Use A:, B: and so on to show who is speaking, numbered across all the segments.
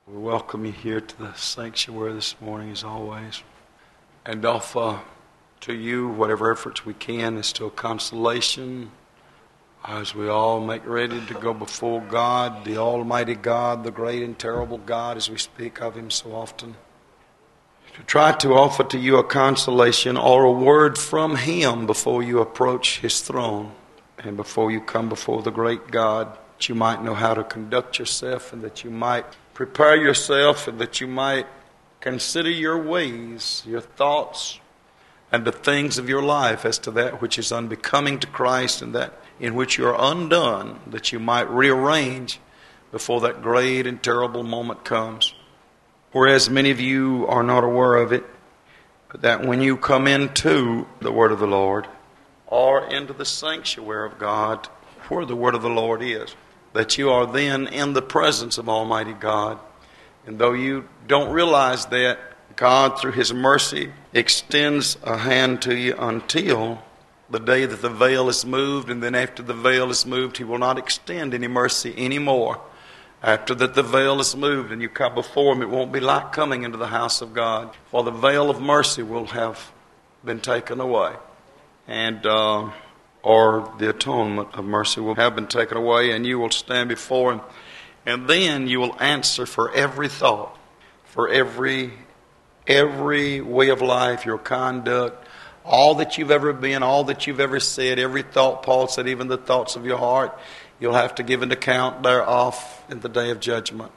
A: We welcome you here to the sanctuary this morning as always, and offer to you whatever efforts we can as to a consolation as we all make ready to go before God, the Almighty God, the great and terrible God as we speak of Him so often. To try to offer to you a consolation or a word from Him before you approach His throne and before you come before the great God, that you might know how to conduct yourself and that you might prepare yourself and that you might consider your ways, your thoughts, and the things of your life as to that which is unbecoming to Christ and that in which you are undone, that you might rearrange before that great and terrible moment comes. Whereas many of you are not aware of it, but that when you come into the Word of the Lord or into the sanctuary of God where the Word of the Lord is, that you are then in the presence of Almighty God. And though you don't realize that, God, through His mercy, extends a hand to you until the day that the veil is moved, and then after the veil is moved, He will not extend any mercy anymore. After that the veil is moved and you come before Him, it won't be like coming into the house of God, for the veil of mercy will have been taken away. And or the atonement of mercy will have been taken away, and you will stand before Him. And then you will answer for every thought, for every way of life, your conduct, all that you've ever been, all that you've ever said, every thought, Paul said, even the thoughts of your heart, you'll have to give an account thereof in the day of judgment.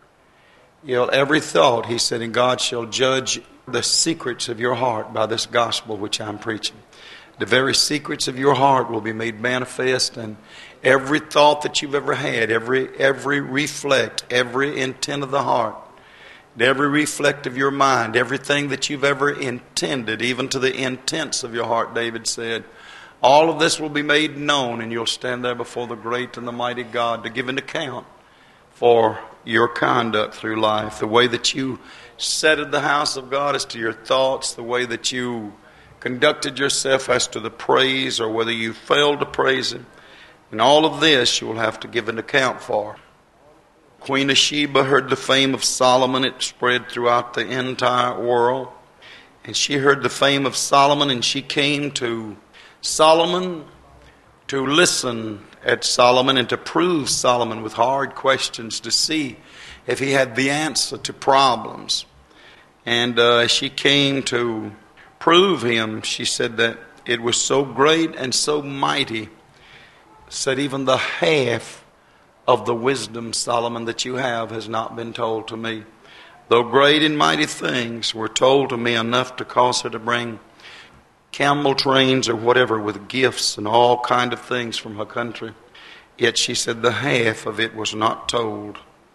A: Every thought, he said, and God shall judge the secrets of your heart by this gospel which I'm preaching. The very secrets of your heart will be made manifest, and every thought that you've ever had, every reflect, every intent of the heart, every reflect of your mind, everything that you've ever intended, even to the intents of your heart, David said, all of this will be made known, and you'll stand there before the great and the mighty God to give an account for your conduct through life, the way that you sat in the house of God as to your thoughts, the way that you conducted yourself as to the praise or whether you failed to praise Him. And all of this you will have to give an account for. Queen of Sheba heard the fame of Solomon. It spread throughout the entire world. And she heard the fame of Solomon, and she came to Solomon to listen at Solomon and to prove Solomon with hard questions to see if he had the answer to problems. And she came to prove him. She said that it was so great and so mighty, said even the half of the wisdom, Solomon, that you have has not been told to me. Though great and mighty things were told to me, enough to cause her to bring camel trains or whatever with gifts and all kind of things from her country. Yet she said the half of it was not told.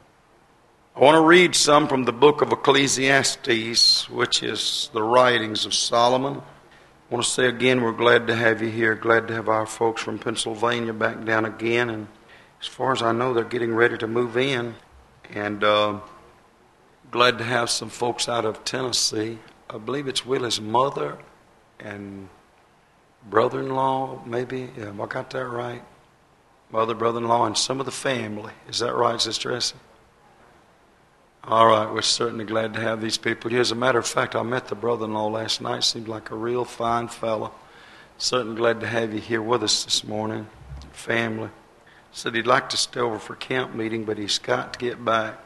A: I want to read some from the book of Ecclesiastes, which is the writings of Solomon. I want to say again, we're glad to have you here. Glad to have our folks from Pennsylvania back down again. And as far as I know, they're getting ready to move in. And glad to have some folks out of Tennessee. I believe it's Willie's mother and brother-in-law, maybe. Yeah, I got that right. Mother, brother-in-law, and some of the family. Is that right, Sister Essie? All right, we're certainly glad to have these people here. As a matter of fact, I met the brother-in-law last night. Seemed like a real fine fellow. Certainly glad to have you here with us this morning. Family. Said he'd like to stay over for camp meeting, but he's got to get back.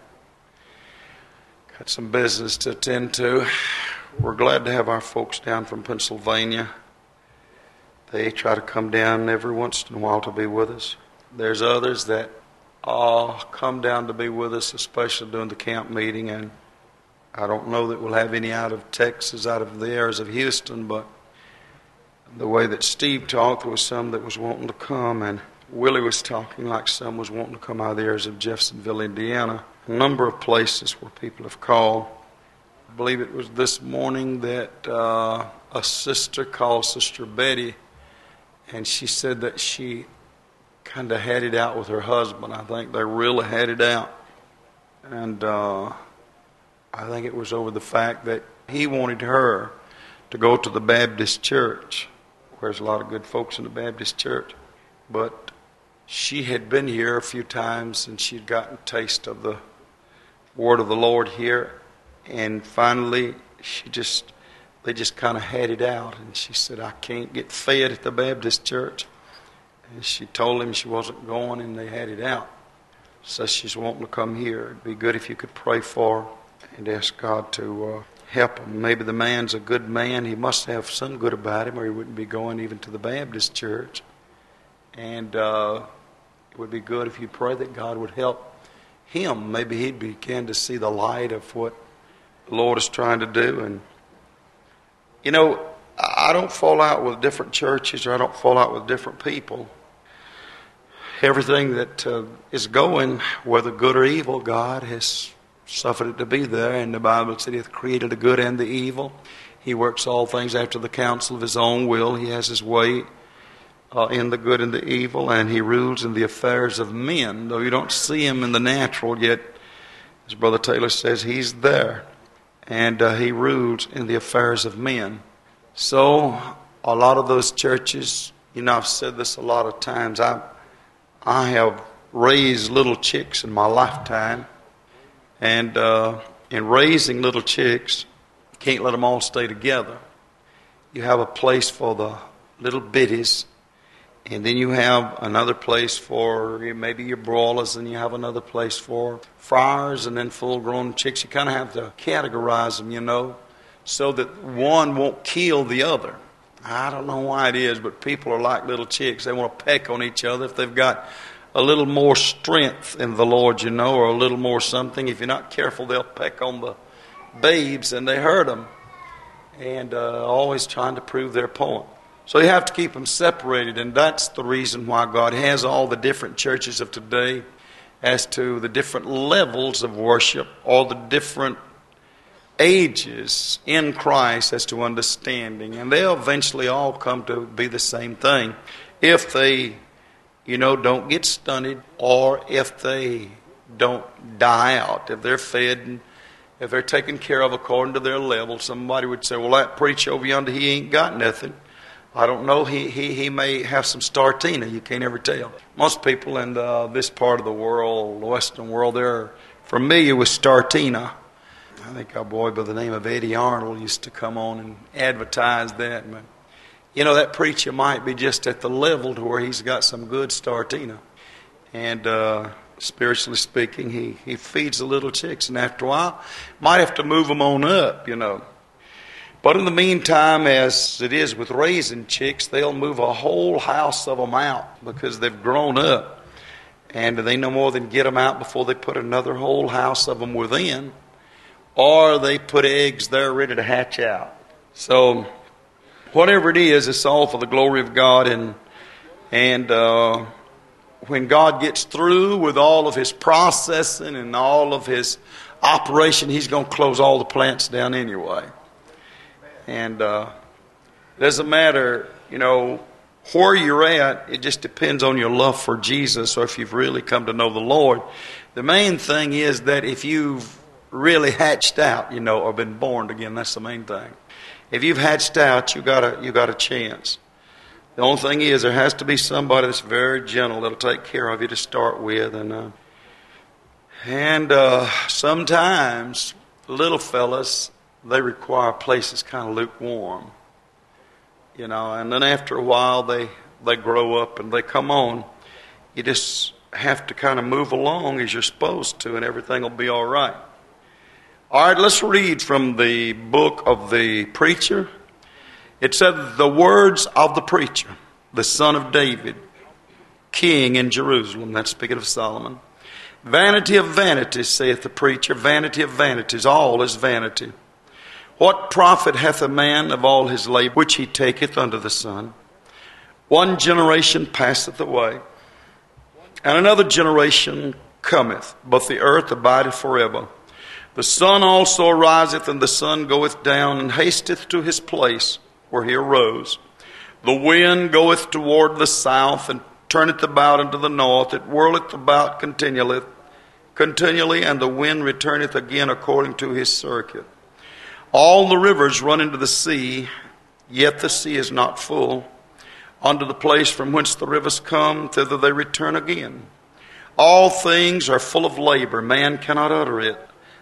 A: Got some business to attend to. We're glad to have our folks down from Pennsylvania. They try to come down every once in a while to be with us. There's others that come down to be with us, especially during the camp meeting. And I don't know that we'll have any out of Texas, out of the areas of Houston, but the way that Steve talked, there was some that was wanting to come, and Willie was talking like some was wanting to come out of the areas of Jeffersonville, Indiana. A number of places where people have called. I believe it was this morning that a sister called Sister Betty, and she said that she kind of had it out with her husband. I think they really had it out. And I think it was over the fact that he wanted her to go to the Baptist church, where there's a lot of good folks in the Baptist church. But she had been here a few times, and she'd gotten a taste of the word of the Lord here. And finally, they just kind of had it out. And she said, I can't get fed at the Baptist church. And she told him she wasn't going, and they had it out. So she's wanting to come here. It'd be good if you could pray for her and ask God to help him. Maybe the man's a good man. He must have some good about him, or he wouldn't be going even to the Baptist church. And it would be good if you pray that God would help him. Maybe he'd begin to see the light of what the Lord is trying to do. And, you know, I don't fall out with different churches, or I don't fall out with different people. Everything that is going, whether good or evil, God has suffered it to be there. And the Bible said He hath created the good and the evil. He works all things after the counsel of His own will. He has His way in the good and the evil, and He rules in the affairs of men. Though you don't see Him in the natural, yet, as Brother Taylor says, He's there. And He rules in the affairs of men. So, a lot of those churches, you know, I've said this a lot of times, I have raised little chicks in my lifetime. And in raising little chicks, you can't let them all stay together. You have a place for the little bitties, and then you have another place for maybe your broilers, and you have another place for friars, and then full-grown chicks. You kind of have to categorize them, you know, so that one won't kill the other. I don't know why it is, but people are like little chicks. They want to peck on each other if they've got a little more strength in the Lord, you know, or a little more something. If you're not careful, they'll peck on the babes, and they hurt them, and always trying to prove their point. So you have to keep them separated, and that's the reason why God has all the different churches of today as to the different levels of worship, all the different ages in Christ as to understanding. And they'll eventually all come to be the same thing if they, you know, don't get stunted, or if they don't die out. If they're fed and if they're taken care of according to their level. Somebody would say, well, that preacher over yonder, he ain't got nothing. I don't know, he may have some startina. You can't ever tell. Most people in this part of the world, the Western world, they're familiar with startina. I think a boy by the name of Eddie Arnold used to come on and advertise that. But, you know, that preacher might be just at the level to where he's got some good startina. And spiritually speaking, he feeds the little chicks. And after a while, might have to move them on up, you know. But in the meantime, as it is with raising chicks, they'll move a whole house of them out because they've grown up. And they no more than get them out before they put another whole house of them within. Or they put eggs there ready to hatch out. So, whatever it is, it's all for the glory of God. And when God gets through with all of His processing and all of His operation, He's going to close all the plants down anyway. And it doesn't matter, you know, where you're at. It just depends on your love for Jesus, or if you've really come to know the Lord. The main thing is that if you've really hatched out, you know, or been born again, that's the main thing. If you've hatched out, you got a chance. The only thing is, there has to be somebody that's very gentle that'll take care of you to start with, and sometimes little fellas, they require places kind of lukewarm, you know, and then after a while they grow up and they come on. You just have to kind of move along as you're supposed to, and everything will be all right. All right, let's read from the book of the preacher. It said, the words of the preacher, the son of David, king in Jerusalem. That's speaking of Solomon. Vanity of vanities, saith the preacher, vanity of vanities, all is vanity. What profit hath a man of all his labor which he taketh under the sun? One generation passeth away, and another generation cometh, but the earth abideth forever. The sun also ariseth, and the sun goeth down, and hasteth to his place where he arose. The wind goeth toward the south, and turneth about unto the north. It whirleth about continually, and the wind returneth again according to his circuit. All the rivers run into the sea, yet the sea is not full. Unto the place from whence the rivers come, thither they return again. All things are full of labor, man cannot utter it.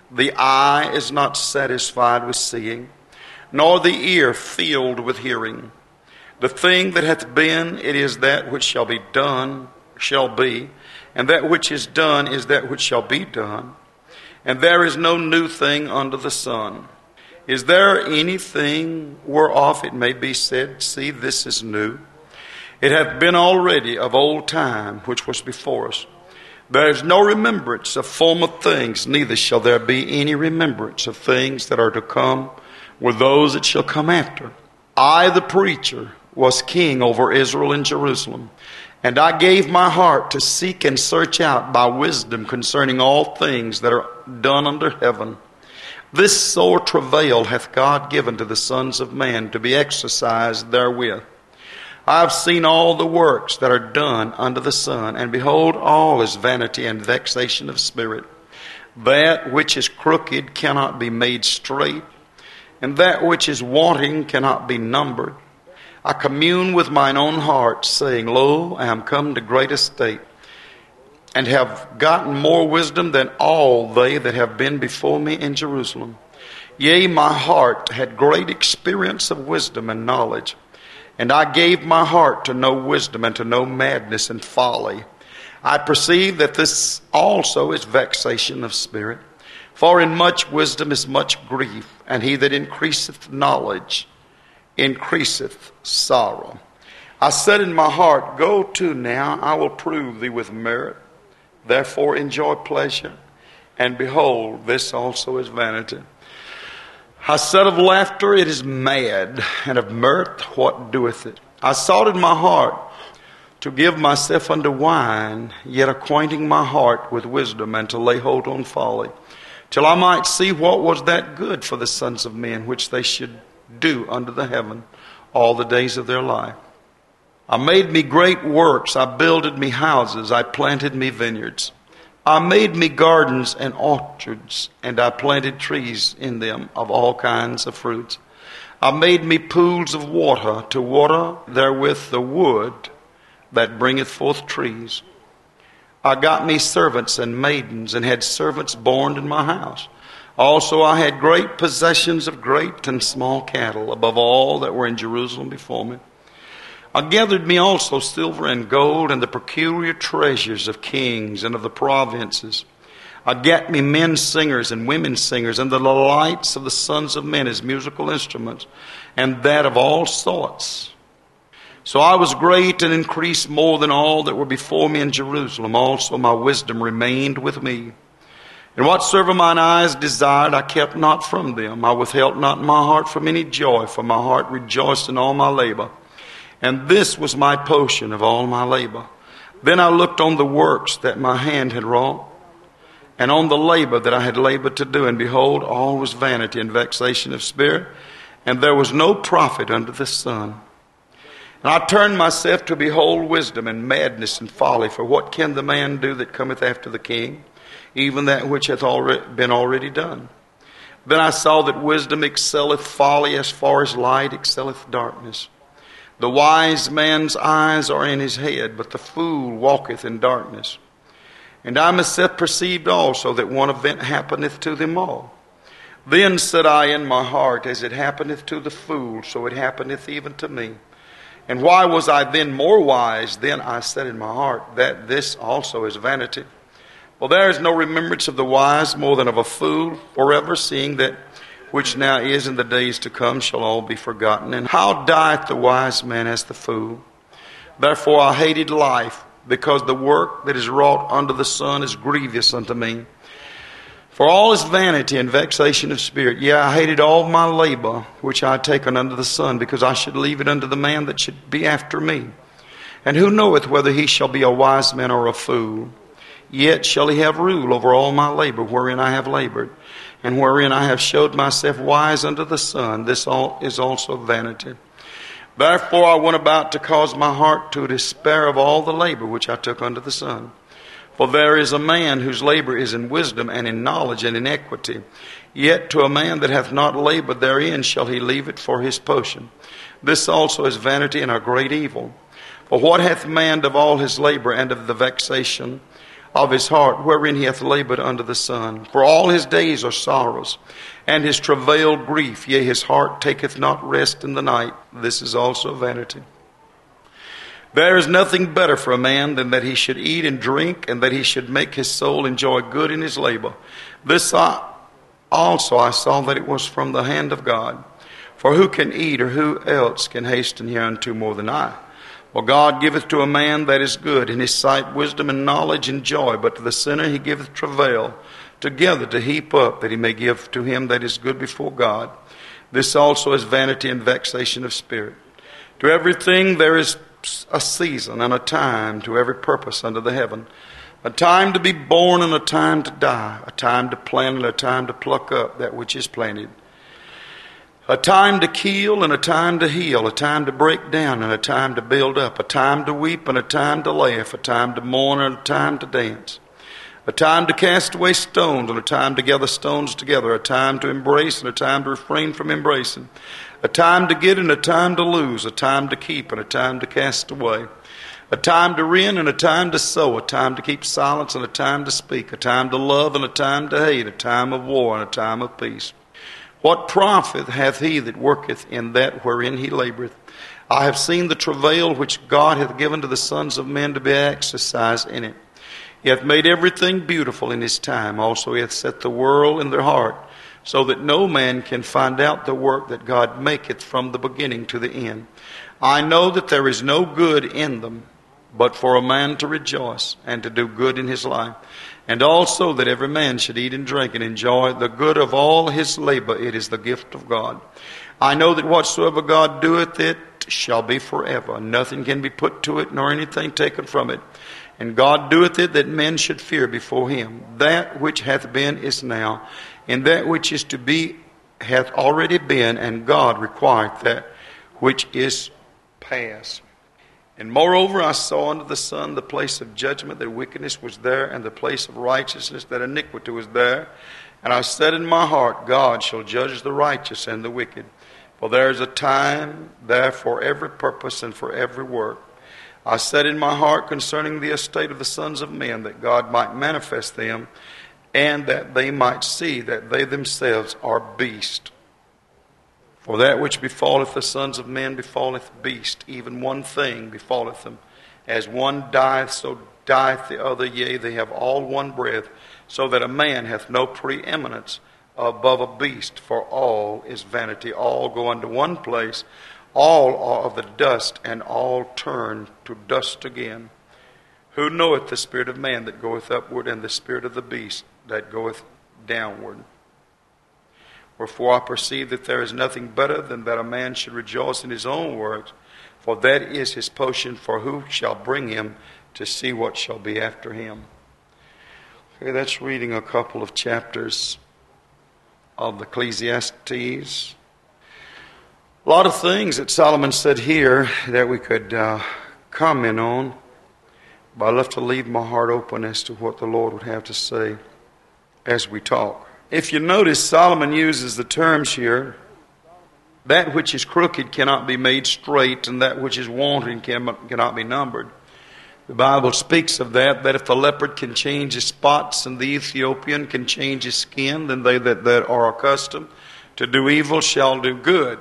A: The eye is not satisfied with seeing, nor the ear filled with hearing. The thing that hath been, it is that which shall be done, shall be, and that which is done is that which shall be done. And there is no new thing under the sun. Is there anything whereof it may be said, see, this is new? It hath been already of old time, which was before us. There is no remembrance of former things, neither shall there be any remembrance of things that are to come with those that shall come after. I, the preacher, was king over Israel and Jerusalem, and I gave my heart to seek and search out by wisdom concerning all things that are done under heaven. This sore travail hath God given to the sons of man to be exercised therewith. I have seen all the works that are done under the sun, and behold, all is vanity and vexation of spirit. That which is crooked cannot be made straight, and that which is wanting cannot be numbered. I commune with mine own heart, saying, Lo, I am come to great estate, and have gotten more wisdom than all they that have been before me in Jerusalem. Yea, my heart had great experience of wisdom and knowledge. And I gave my heart to know wisdom and to know madness and folly. I perceive that this also is vexation of spirit. For in much wisdom is much grief, and he that increaseth knowledge increaseth sorrow. I said in my heart, Go to now, I will prove thee with merit. Therefore enjoy pleasure, and behold, this also is vanity. I said of laughter, it is mad, and of mirth, what doeth it? I sought in my heart to give myself unto wine, yet acquainting my heart with wisdom, and to lay hold on folly, till I might see what was that good for the sons of men, which they should do under the heaven all the days of their life. I made me great works, I builded me houses, I planted me vineyards. I made me gardens and orchards, and I planted trees in them of all kinds of fruits. I made me pools of water to water therewith the wood that bringeth forth trees. I got me servants and maidens, and had servants born in my house. Also I had great possessions of great and small cattle, above all that were in Jerusalem before me. I gathered me also silver and gold, and the peculiar treasures of kings and of the provinces. I gat me men singers and women singers, and the delights of the sons of men as musical instruments, and that of all sorts. So I was great and increased more than all that were before me in Jerusalem. Also my wisdom remained with me. And whatsoever mine eyes desired, I kept not from them. I withheld not my heart from any joy, for my heart rejoiced in all my labor. And this was my portion of all my labor. Then I looked on the works that my hand had wrought, and on the labor that I had labored to do, and behold, all was vanity and vexation of spirit, and there was no profit under the sun. And I turned myself to behold wisdom and madness and folly, for what can the man do that cometh after the king, even that which hath been already done? Then I saw that wisdom excelleth folly, as far as light excelleth darkness. The wise man's eyes are in his head, but the fool walketh in darkness. And I myself perceived also that one event happeneth to them all. Then said I in my heart, As it happeneth to the fool, so it happeneth even to me. And why was I then more wise? Then I said in my heart, that this also is vanity. For there is no remembrance of the wise more than of a fool forever, seeing that which now is in the days to come shall all be forgotten. And how dieth the wise man as the fool? Therefore I hated life, because the work that is wrought under the sun is grievous unto me. For all is vanity and vexation of spirit. Yea, I hated all my labor which I had taken under the sun, because I should leave it unto the man that should be after me. And who knoweth whether he shall be a wise man or a fool? Yet shall he have rule over all my labor wherein I have labored, and wherein I have showed myself wise under the sun. This all is also vanity. Therefore I went about to cause my heart to despair of all the labor which I took under the sun. For there is a man whose labor is in wisdom and in knowledge and in equity. Yet to a man that hath not labored therein shall he leave it for his portion. This also is vanity and a great evil. For what hath man of all his labor and of the vexation of his heart, wherein he hath labored under the sun. For all his days are sorrows, and his travail grief. Yea, his heart taketh not rest in the night. This is also vanity. There is nothing better for a man than that he should eat and drink, and that he should make his soul enjoy good in his labor. This also I saw that it was from the hand of God. For who can eat, or who else can hasten hereunto more than I? For God giveth to a man that is good, in his sight wisdom and knowledge and joy. But to the sinner he giveth travail together to heap up, that he may give to him that is good before God. This also is vanity and vexation of spirit. To everything there is a season and a time, to every purpose under the heaven. A time to be born and a time to die. A time to plant and a time to pluck up that which is planted. A time to kill and a time to heal. A time to break down and a time to build up. A time to weep and a time to laugh. A time to mourn and a time to dance. A time to cast away stones and a time to gather stones together. A time to embrace and a time to refrain from embracing. A time to get and a time to lose. A time to keep and a time to cast away. A time to rend and a time to sow. A time to keep silence and a time to speak. A time to love and a time to hate. A time of war and a time of peace. What profit hath he that worketh in that wherein he laboureth? I have seen the travail which God hath given to the sons of men to be exercised in it. He hath made everything beautiful in his time. Also he hath set the world in their heart, so that no man can find out the work that God maketh from the beginning to the end. I know that there is no good in them, but for a man to rejoice and to do good in his life. And also that every man should eat and drink and enjoy the good of all his labor. It is the gift of God. I know that whatsoever God doeth, it shall be forever. Nothing can be put to it, nor anything taken from it. And God doeth it that men should fear before him. That which hath been is now, and that which is to be hath already been, and God requireth that which is past. And moreover, I saw under the sun the place of judgment, that wickedness was there, and the place of righteousness, that iniquity was there. And I said in my heart, God shall judge the righteous and the wicked. For there is a time there for every purpose and for every work. I said in my heart concerning the estate of the sons of men, that God might manifest them, and that they might see that they themselves are beasts. For that which befalleth the sons of men befalleth beast, even one thing befalleth them. As one dieth, so dieth the other, yea, they have all one breath, so that a man hath no preeminence above a beast, for all is vanity. All go unto one place, all are of the dust, and all turn to dust again. Who knoweth the spirit of man that goeth upward, and the spirit of the beast that goeth downward? Wherefore I perceive that there is nothing better than that a man should rejoice in his own works, for that is his portion, for who shall bring him to see what shall be after him? Okay, that's reading a couple of chapters of Ecclesiastes. A lot of things that Solomon said here that we could comment on, but I love to leave my heart open as to what the Lord would have to say as we talk. If you notice, Solomon uses the terms here, that which is crooked cannot be made straight, and that which is wanting cannot be numbered. The Bible speaks of that if the leopard can change his spots and the Ethiopian can change his skin, then they that are accustomed to do evil shall do good.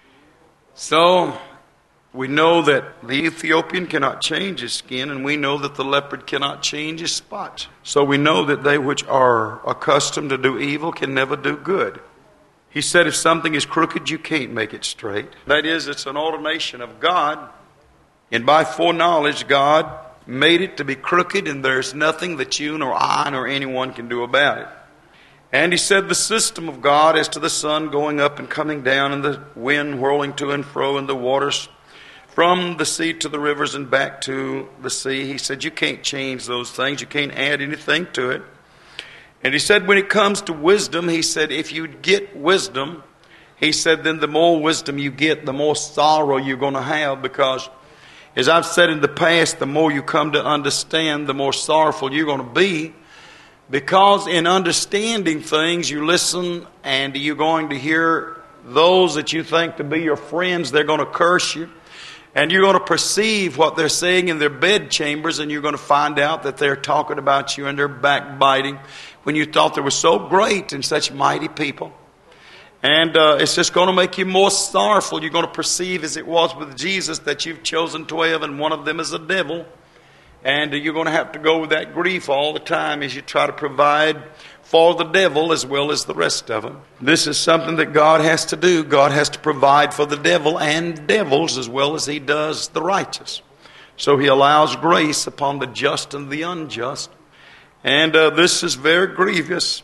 A: So we know that the Ethiopian cannot change his skin, and we know that the leopard cannot change his spots. So we know that they which are accustomed to do evil can never do good. He said if something is crooked, you can't make it straight. That is, it's an ordination of God. And by foreknowledge, God made it to be crooked, and there's nothing that you nor I nor anyone can do about it. And he said the system of God as to the sun going up and coming down, and the wind whirling to and fro, and the waters from the sea to the rivers and back to the sea. He said you can't change those things. You can't add anything to it. And he said when it comes to wisdom, he said if you get wisdom, he said then the more wisdom you get, the more sorrow you're going to have, because as I've said in the past, the more you come to understand, the more sorrowful you're going to be, because in understanding things, you listen and you're going to hear those that you think to be your friends, they're going to curse you. And you're going to perceive what they're saying in their bed chambers, and you're going to find out that they're talking about you and they're backbiting when you thought they were so great and such mighty people. And it's just going to make you more sorrowful. You're going to perceive, as it was with Jesus, that you've chosen 12 and one of them is a devil. And you're going to have to go with that grief all the time as you try to provide for the devil as well as the rest of them. This is something that God has to do. God has to provide for the devil and devils as well as He does the righteous. So He allows grace upon the just and the unjust. And this is very grievous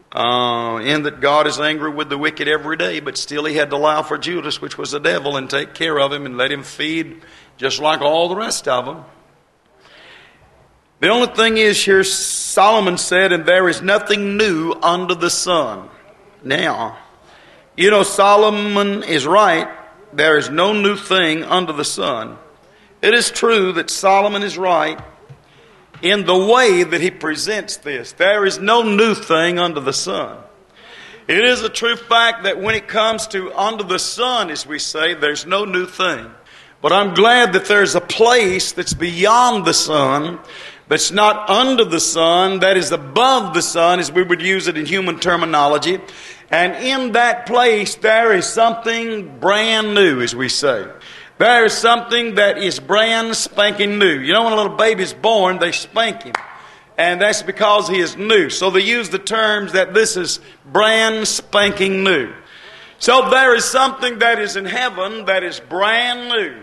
A: in that God is angry with the wicked every day, but still He had to allow for Judas, which was the devil, and take care of him and let him feed just like all the rest of them. The only thing is here, Solomon said, and there is nothing new under the sun. Now, you know, Solomon is right. There is no new thing under the sun. It is true that Solomon is right in the way that he presents this. There is no new thing under the sun. It is a true fact that when it comes to under the sun, as we say, there's no new thing. But I'm glad that there's a place that's beyond the sun, that's not under the sun, that is above the sun, as we would use it in human terminology. And in that place, there is something brand new, as we say. There is something that is brand spanking new. You know, when a little baby's born, they spank him. And that's because he is new. So they use the terms that this is brand spanking new. So there is something that is in heaven that is brand new.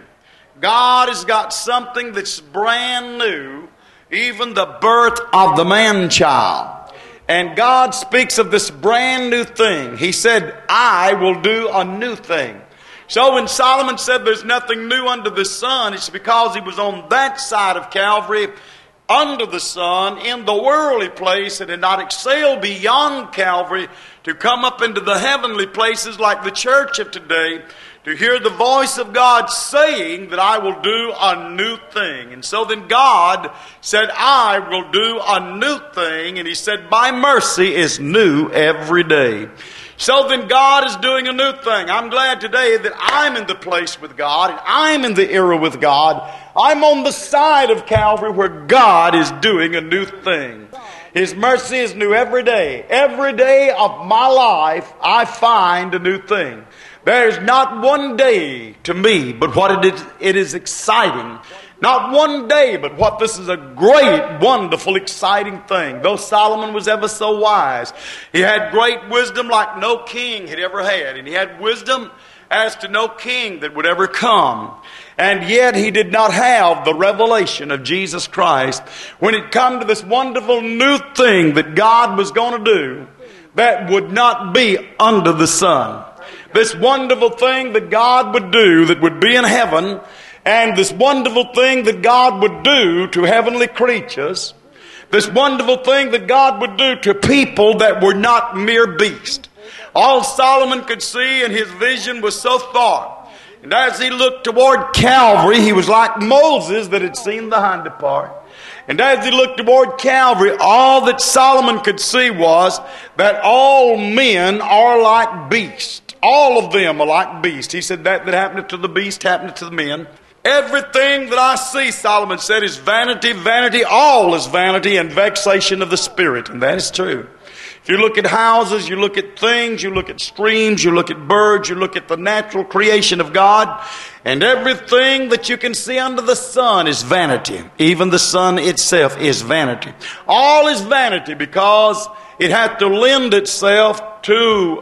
A: God has got something that's brand new. Even the birth of the man-child. And God speaks of this brand new thing. He said, I will do a new thing. So when Solomon said there's nothing new under the sun, it's because he was on that side of Calvary, under the sun, in the worldly place, and had not excelled beyond Calvary to come up into the heavenly places like the church of today, to hear the voice of God saying that I will do a new thing. And so then God said, I will do a new thing. And He said, my mercy is new every day. So then God is doing a new thing. I'm glad today that I'm in the place with God, and I'm in the era with God. I'm on the side of Calvary where God is doing a new thing. His mercy is new every day. Every day of my life, I find a new thing. There's not one day to me but what it is exciting. Not one day but what this is a great, wonderful, exciting thing. Though Solomon was ever so wise, he had great wisdom like no king had ever had. And he had wisdom as to no king that would ever come. And yet he did not have the revelation of Jesus Christ when it come to this wonderful new thing that God was going to do that would not be under the sun. This wonderful thing that God would do that would be in heaven, and this wonderful thing that God would do to heavenly creatures, this wonderful thing that God would do to people that were not mere beasts. All Solomon could see in his vision was so far. And as he looked toward Calvary, he was like Moses that had seen the hinder part. And as he looked toward Calvary, all that Solomon could see was that all men are like beasts. All of them are like beasts. He said that happened to the beast, happened to the men. Everything that I see, Solomon said, is vanity, vanity. All is vanity and vexation of the spirit. And that is true. If you look at houses, you look at things, you look at streams, you look at birds, you look at the natural creation of God, and everything that you can see under the sun is vanity. Even the sun itself is vanity. All is vanity because it hath to lend itself to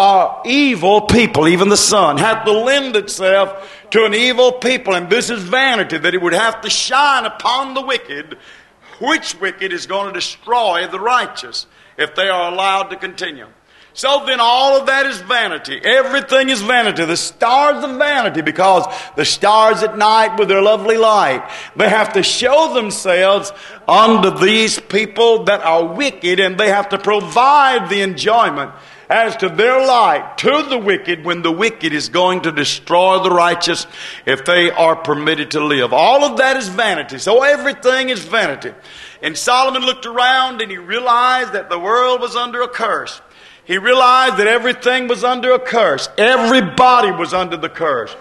A: evil people. Even the sun hath to lend itself to an evil people. And this is vanity, that it would have to shine upon the wicked, which wicked is going to destroy the righteous if they are allowed to continue. So then all of that is vanity. Everything is vanity. The stars are vanity because the stars at night with their lovely light, they have to show themselves unto these people that are wicked, and they have to provide the enjoyment as to their light to the wicked when the wicked is going to destroy the righteous if they are permitted to live. All of that is vanity. So everything is vanity. And Solomon looked around and he realized that the world was under a curse. He realized that everything was under a curse. Everybody was under the curse.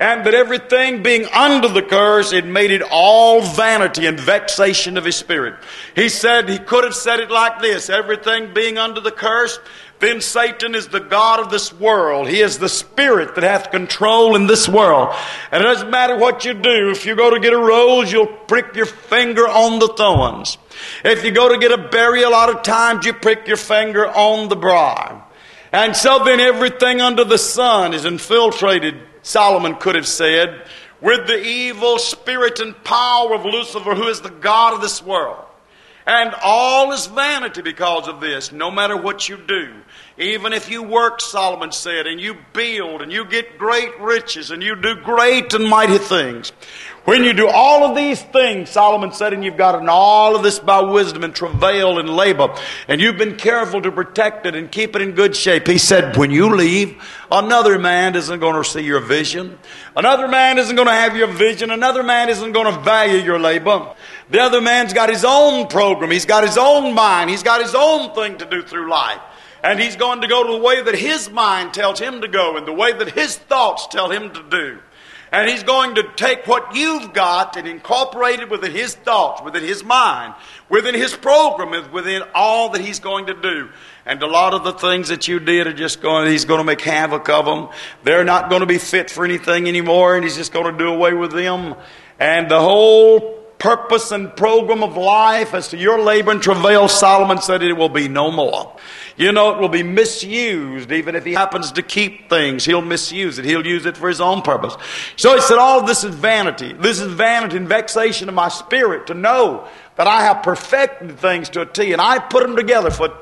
A: and that everything being under the curse, it made it all vanity and vexation of his spirit. He said, he could have said it like this: everything being under the curse, then Satan is the god of this world. He is the spirit that hath control in this world. And it doesn't matter what you do. If you go to get a rose, you'll prick your finger on the thorns. If you go to get a berry, a lot of times you prick your finger on the briar. And so then everything under the sun is infiltrated, Solomon could have said, with the evil spirit and power of Lucifer, who is the god of this world. And all is vanity because of this, no matter what you do. Even if you work, Solomon said, and you build, and you get great riches, and you do great and mighty things. When you do all of these things, Solomon said, and you've gotten all of this by wisdom and travail and labor, and you've been careful to protect it and keep it in good shape. He said, when you leave, another man isn't going to see your vision. Another man isn't going to have your vision. Another man isn't going to value your labor. The other man's got his own program. He's got his own mind. He's got his own thing to do through life. And he's going to go to the way that his mind tells him to go and the way that his thoughts tell him to do. And he's going to take what you've got and incorporate it within his thoughts, within his mind, within his program, within all that he's going to do. And a lot of the things that you did are just he's going to make havoc of them. They're not going to be fit for anything anymore, and he's just going to do away with them. And the whole purpose and program of life as to your labor and travail, Solomon said it will be no more. You know, it will be misused. Even if he happens to keep things, he'll misuse it. He'll use it for his own purpose. So he said, all of this is vanity. This is vanity and vexation of my spirit to know that I have perfected things to a T, and I put them together for,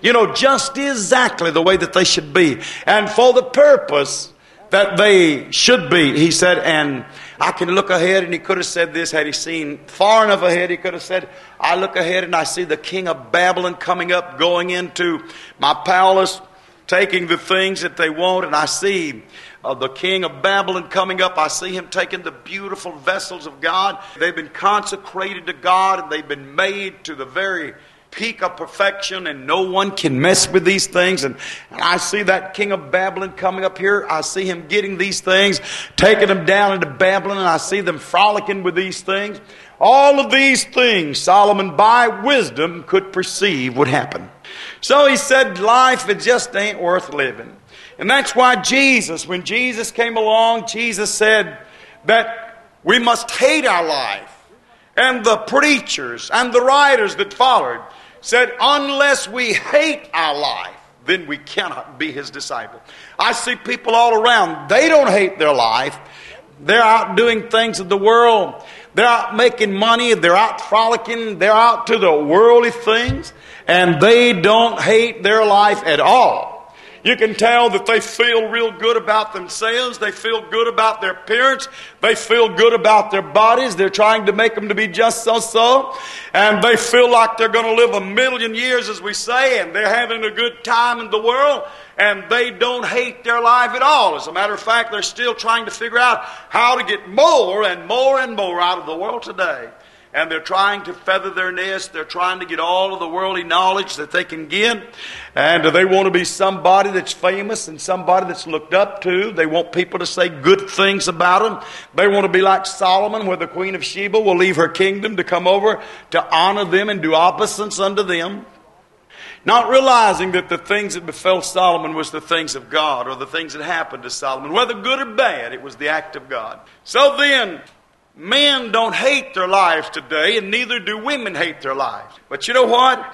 A: just exactly the way that they should be, and for the purpose that they should be. He said, and I can look ahead, and he could have said this had he seen far enough ahead. He could have said, I look ahead and I see the king of Babylon coming up, going into my palace, taking the things that they want, and I see the king of Babylon coming up. I see him taking the beautiful vessels of God. They've been consecrated to God, and they've been made to the very peak of perfection, and no one can mess with these things. And I see that king of Babylon coming up here. I see him getting these things, taking them down into Babylon, and I see them frolicking with these things. All of these things Solomon by wisdom could perceive would happen. So he said life, it just ain't worth living. And that's why when Jesus came along, Jesus said that we must hate our life. And the preachers and the writers that followed said, unless we hate our life, then we cannot be his disciple. I see people all around. They don't hate their life. They're out doing things of the world. They're out making money. They're out frolicking. They're out to the worldly things. And they don't hate their life at all. You can tell that they feel real good about themselves. They feel good about their appearance. They feel good about their bodies. They're trying to make them to be just so. And they feel like they're going to live 1,000,000 years, as we say, and they're having a good time in the world. And they don't hate their life at all. As a matter of fact, they're still trying to figure out how to get more and more and more out of the world today. And they're trying to feather their nest. They're trying to get all of the worldly knowledge that they can get. And they want to be somebody that's famous and somebody that's looked up to. They want people to say good things about them. They want to be like Solomon, where the queen of Sheba will leave her kingdom to come over to honor them and do obeisance unto them. Not realizing that the things that befell Solomon was the things of God, or the things that happened to Solomon. Whether good or bad, it was the act of God. So then, men don't hate their lives today, and neither do women hate their lives. But you know what?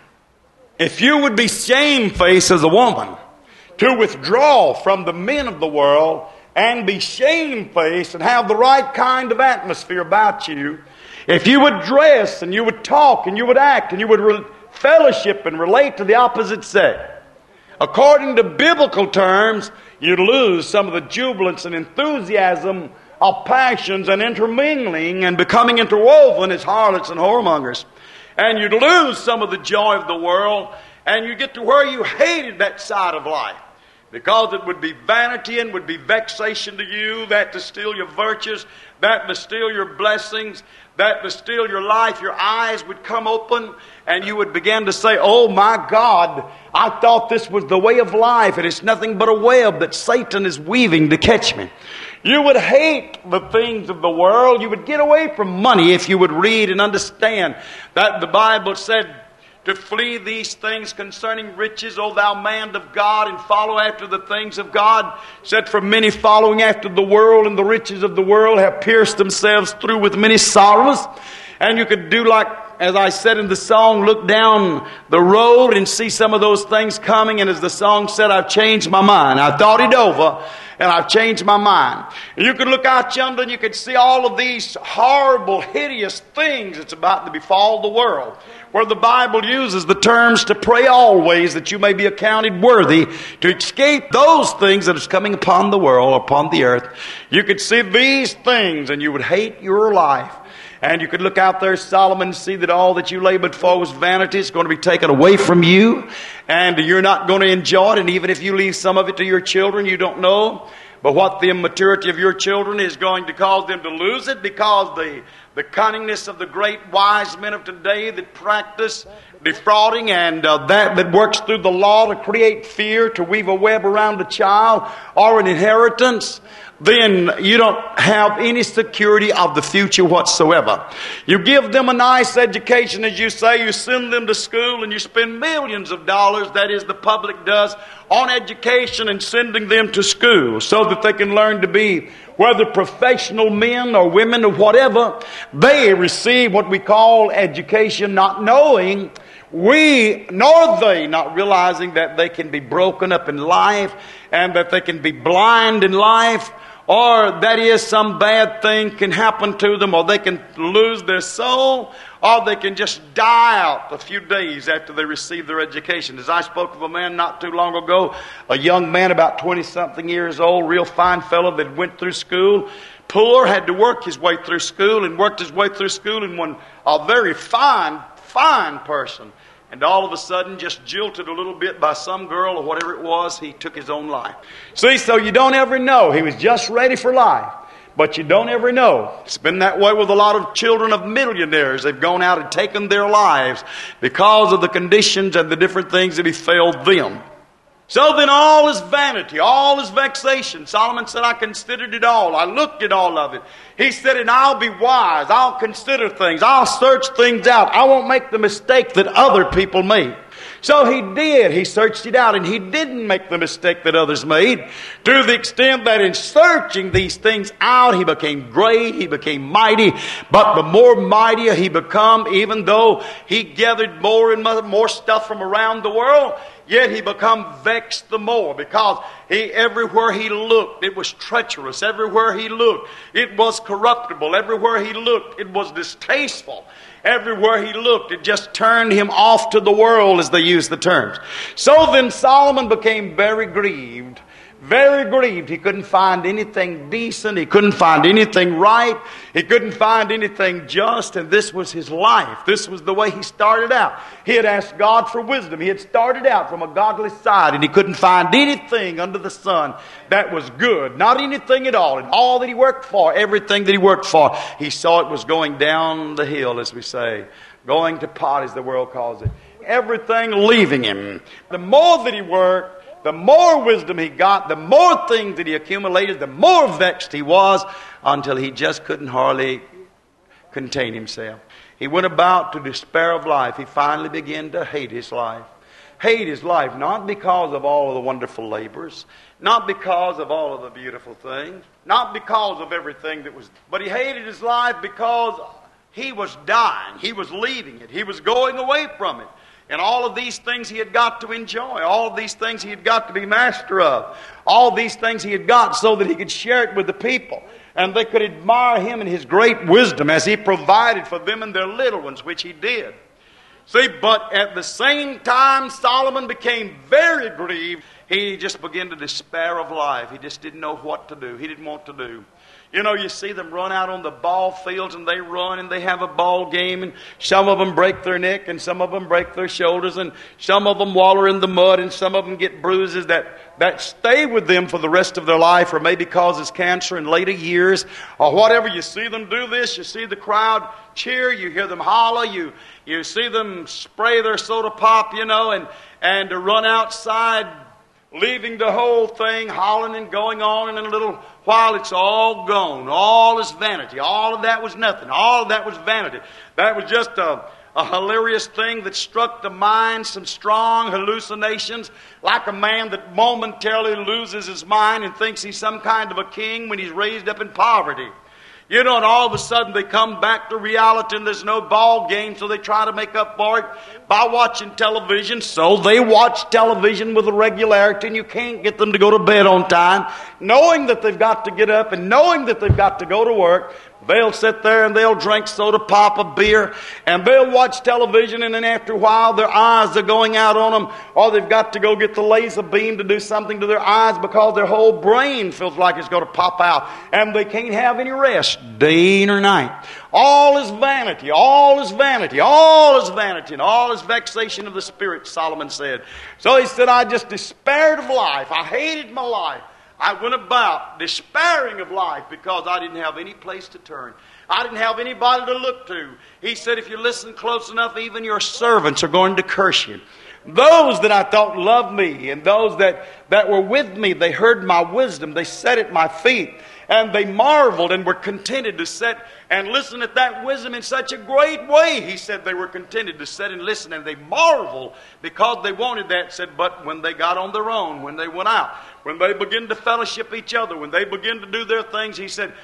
A: If you would be shamefaced as a woman to withdraw from the men of the world and be shamefaced and have the right kind of atmosphere about you, if you would dress and you would talk and you would act and you would fellowship and relate to the opposite sex, according to biblical terms, you'd lose some of the jubilance and enthusiasm of passions and intermingling and becoming interwoven as harlots and whoremongers. And you'd lose some of the joy of the world, and you get to where you hated that side of life, because it would be vanity and would be vexation to you, that to steal your virtues, that to steal your blessings, that to steal your life. Your eyes would come open, and you would begin to say, oh my God, I thought this was the way of life, and it's nothing but a web that Satan is weaving to catch me. You would hate the things of the world. You would get away from money if you would read and understand that the Bible said to flee these things concerning riches, O thou man of God, and follow after the things of God. Said, for many following after the world and the riches of the world have pierced themselves through with many sorrows. And you could do like, as I said in the song, look down the road and see some of those things coming. And as the song said, I've changed my mind. I thought it over and I've changed my mind. And you could look out yonder and you could see all of these horrible, hideous things that's about to befall the world, where the Bible uses the terms to pray always that you may be accounted worthy to escape those things that is coming upon the world, upon the earth. You could see these things and you would hate your life. And you could look out there, Solomon, and see that all that you labored for was vanity. It's going to be taken away from you, and you're not going to enjoy it. And even if you leave some of it to your children, you don't know. But what the immaturity of your children is going to cause them to lose it, because the cunningness of the great wise men of today that practice defrauding and that works through the law to create fear, to weave a web around a child or an inheritance, then you don't have any security of the future whatsoever. You give them a nice education, as you say, you send them to school and you spend millions of dollars, that is the public does, on education and sending them to school so that they can learn to be, whether professional men or women or whatever, they receive what we call education, not knowing nor they not realizing that they can be broken up in life and that they can be blind in life, or that is some bad thing can happen to them, or they can lose their soul, or they can just die out a few days after they receive their education. As I spoke of a man not too long ago, a young man about 20-something years old, real fine fellow that went through school, poor, had to work his way through school and worked his way through school, and one a very fine person. And all of a sudden, just jilted a little bit by some girl or whatever it was, he took his own life. See, so you don't ever know. He was just ready for life. But you don't ever know. It's been that way with a lot of children of millionaires. They've gone out and taken their lives because of the conditions and the different things that befell them. So then all is vanity, all is vexation. Solomon said, I considered it all. I looked at all of it. He said, and I'll be wise. I'll consider things. I'll search things out. I won't make the mistake that other people made. So he did. He searched it out, and he didn't make the mistake that others made, to the extent that in searching these things out, he became great, he became mighty. But the more mightier he become, even though he gathered more and more stuff from around the world, yet he become vexed the more, because everywhere he looked, it was treacherous. Everywhere he looked, it was corruptible. Everywhere he looked, it was distasteful. Everywhere he looked, it just turned him off to the world, as they use the terms. So then Solomon became very grieved. Very grieved. He couldn't find anything decent. He couldn't find anything right. He couldn't find anything just. And this was his life. This was the way he started out. He had asked God for wisdom. He had started out from a godly side, and he couldn't find anything under the sun that was good. Not anything at all. And all that he worked for, everything that he worked for, he saw it was going down the hill, as we say. Going to pot, as the world calls it. Everything leaving him. The more that he worked, the more wisdom he got, the more things that he accumulated, the more vexed he was, until he just couldn't hardly contain himself. He went about to despair of life. He finally began to hate his life. Hate his life, not because of all of the wonderful labors, not because of all of the beautiful things, not because of everything that was, but he hated his life because he was dying. He was leaving it. He was going away from it. And all of these things he had got to enjoy. All of these things he had got to be master of. All these things he had got so that he could share it with the people. And they could admire him and his great wisdom as he provided for them and their little ones, which he did. See, but at the same time, Solomon became very grieved. He just began to despair of life. He just didn't know what to do. He didn't want to do. You know, you see them run out on the ball fields, and they run and they have a ball game, and some of them break their neck, and some of them break their shoulders, and some of them waller in the mud, and some of them get bruises that stay with them for the rest of their life, or maybe causes cancer in later years, or whatever. You see them do this, you see the crowd cheer, you hear them holler, you see them spray their soda pop, you know, and to run outside leaving the whole thing, hollering and going on, and in a little while it's all gone. All is vanity. All of that was nothing. All of that was vanity. That was just a hilarious thing that struck the mind, some strong hallucinations, like a man that momentarily loses his mind and thinks he's some kind of a king when he's raised up in poverty. You know, and all of a sudden they come back to reality and there's no ball game, so they try to make up for it by watching television. So they watch television with a regularity, and you can't get them to go to bed on time, knowing that they've got to get up and knowing that they've got to go to work. They'll sit there and they'll drink soda pop, a beer, and they'll watch television, and then after a while their eyes are going out on them, or they've got to go get the laser beam to do something to their eyes because their whole brain feels like it's going to pop out, and they can't have any rest day nor night. All is vanity, all is vanity, all is vanity, and all is vexation of the spirit, Solomon said. So he said, I just despaired of life. I hated my life. I went about despairing of life because I didn't have any place to turn. I didn't have anybody to look to. He said, if you listen close enough, even your servants are going to curse you. Those that I thought loved me and those that were with me, they heard my wisdom. They sat at my feet and they marveled and were contented to sit and listen at that wisdom in such a great way. He said they were contented to sit and listen, and they marveled because they wanted that. Said, but when they got on their own, when they went out, when they began to fellowship each other, when they began to do their things, he said,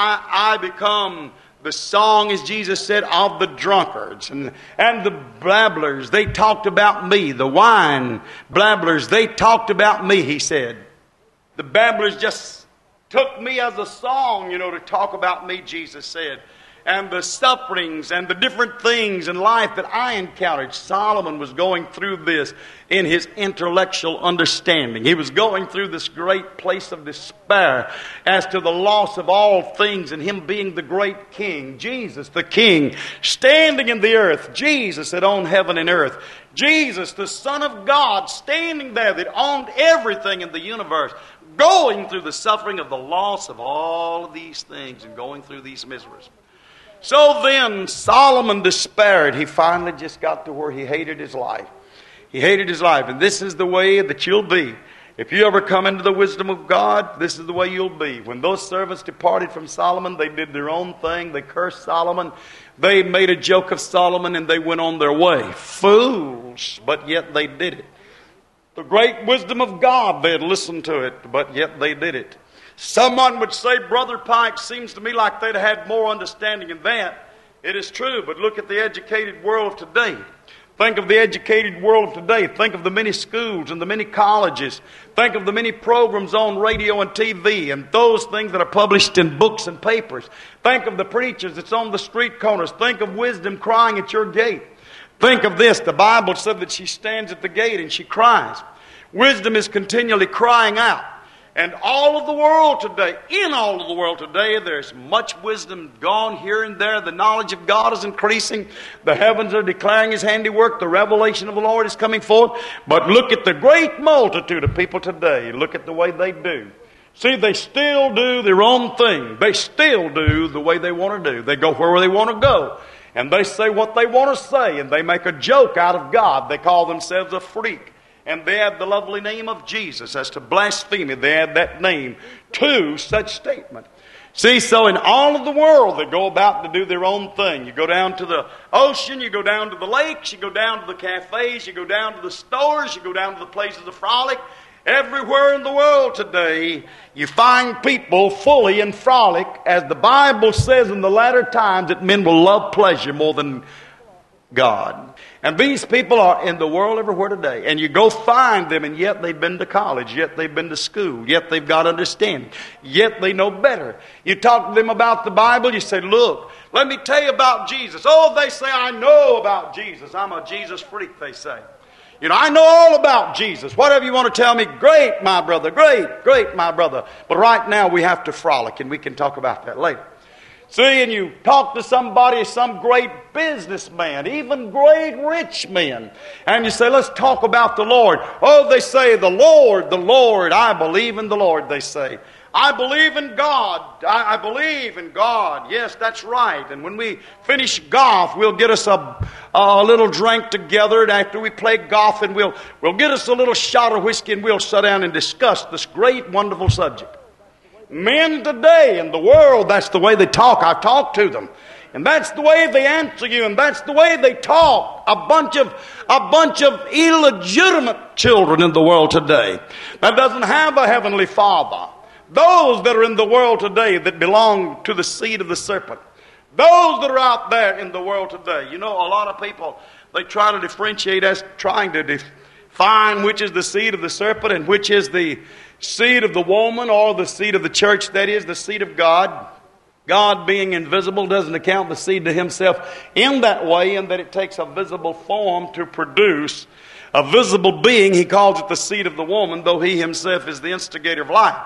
A: I become the song, as Jesus said, of the drunkards and the blabblers. They talked about me. The wine blabblers, they talked about me, he said. The babblers just took me as a song, to talk about me, Jesus said. And the sufferings and the different things in life that I encountered. Solomon was going through this in his intellectual understanding. He was going through this great place of despair as to the loss of all things and him being the great king. Jesus, the king, standing in the earth. Jesus that owned heaven and earth. Jesus, the Son of God, standing there that owned everything in the universe. Going through the suffering of the loss of all of these things and going through these miseries. So then Solomon despaired. He finally just got to where he hated his life. He hated his life. And this is the way that you'll be. If you ever come into the wisdom of God, this is the way you'll be. When those servants departed from Solomon, they did their own thing. They cursed Solomon. They made a joke of Solomon and they went on their way. Fools, but yet they did it. The great wisdom of God, they had listened to it, but yet they did it. Someone would say, Brother Pike, seems to me like they'd had more understanding in that. It is true, but look at the educated world of today. Think of the educated world of today. Think of the many schools and the many colleges. Think of the many programs on radio and TV and those things that are published in books and papers. Think of the preachers that's on the street corners. Think of wisdom crying at your gate. Think of this. The Bible said that she stands at the gate and she cries. Wisdom is continually crying out. And all of the world today, in all of the world today, there's much wisdom gone here and there. The knowledge of God is increasing. The heavens are declaring His handiwork. The revelation of the Lord is coming forth. But look at the great multitude of people today. Look at the way they do. See, they still do their own thing. They still do the way they want to do. They go where they want to go. And they say what they want to say. And they make a joke out of God. They call themselves a freak. And they add the lovely name of Jesus. As to blasphemy, they add that name to such statement. See, so in all of the world, they go about to do their own thing. You go down to the ocean, you go down to the lakes, you go down to the cafes, you go down to the stores, you go down to the places of frolic. Everywhere in the world today, you find people fully in frolic, as the Bible says in the latter times that men will love pleasure more than God. And these people are in the world everywhere today. And you go find them, and yet they've been to college, yet they've been to school, yet they've got understanding, yet they know better. You talk to them about the Bible, you say, look, let me tell you about Jesus. Oh, they say, I know about Jesus. I'm a Jesus freak, they say. I know all about Jesus. Whatever you want to tell me, great, my brother, great, my brother. But right now we have to frolic, and we can talk about that later. See, and you talk to somebody, some great businessman, even great rich men, and you say, let's talk about the Lord. Oh, they say, the Lord, I believe in the Lord, they say. I believe in God. I believe in God. Yes, that's right. And when we finish golf, we'll get us a little drink together. And after we play golf, and we'll get us a little shot of whiskey, and we'll sit down and discuss this great, wonderful subject. Men today in the world, that's the way they talk. I talk to them. And that's the way they answer you, and that's the way they talk. A bunch of illegitimate children in the world today that doesn't have a heavenly Father. Those that are in the world today that belong to the seed of the serpent. Those that are out there in the world today. You know, a lot of people, they try to differentiate us, trying to define which is the seed of the serpent and which is the seed of the woman, or the seed of the church, that is, the seed of God. God, being invisible, doesn't account the seed to himself in that way, in that it takes a visible form to produce a visible being. He calls it the seed of the woman, though he himself is the instigator of life.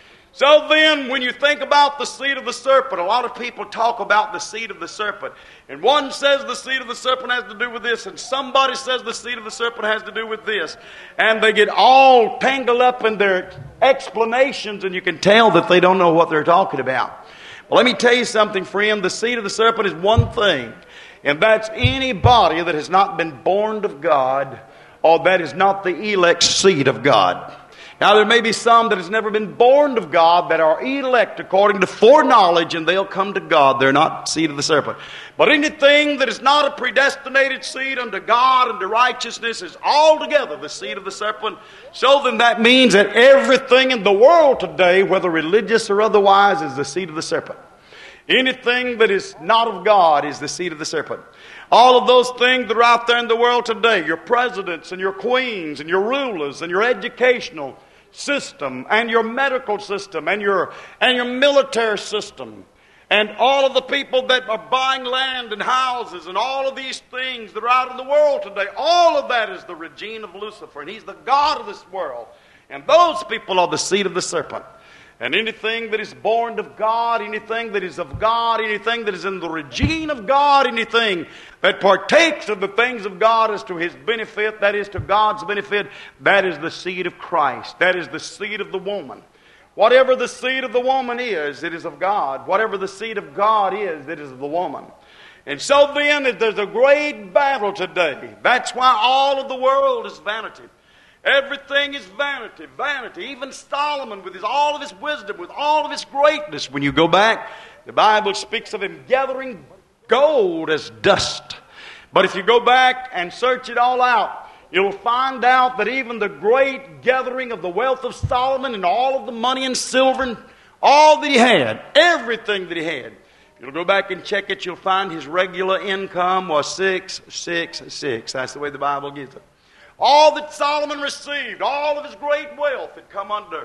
A: So then, when you think about the seed of the serpent, a lot of people talk about the seed of the serpent. And one says the seed of the serpent has to do with this, and somebody says the seed of the serpent has to do with this. And they get all tangled up in their explanations, and you can tell that they don't know what they're talking about. Well, let me tell you something, friend. The seed of the serpent is one thing, and that's anybody that has not been born of God, or that is not the elect seed of God. Now, there may be some that has never been born of God that are elect according to foreknowledge, and they'll come to God. They're not seed of the serpent. But anything that is not a predestinated seed unto God and to righteousness is altogether the seed of the serpent. So then that means that everything in the world today, whether religious or otherwise, is the seed of the serpent. Anything that is not of God is the seed of the serpent. All of those things that are out there in the world today, your presidents and your queens and your rulers and your educational system and your medical system and your military system, and all of the people that are buying land and houses and all of these things that are out in the world today, all of that is the regime of Lucifer, and he's the god of this world. And those people are the seed of the serpent. And anything that is born of God, anything that is of God, anything that is in the regime of God, anything that partakes of the things of God as to his benefit, that is to God's benefit, that is the seed of Christ. That is the seed of the woman. Whatever the seed of the woman is, it is of God. Whatever the seed of God is, it is of the woman. And so then, there's a great battle today. That's why all of the world is vanity. Everything is vanity, vanity. Even Solomon, with all of his wisdom, with all of his greatness, when you go back, the Bible speaks of him gathering gold as dust. But if you go back and search it all out, you'll find out that even the great gathering of the wealth of Solomon and all of the money and silver and all that he had, everything that he had, if you'll go back and check it, you'll find his regular income was 666. That's the way the Bible gives it. All that Solomon received, all of his great wealth had come under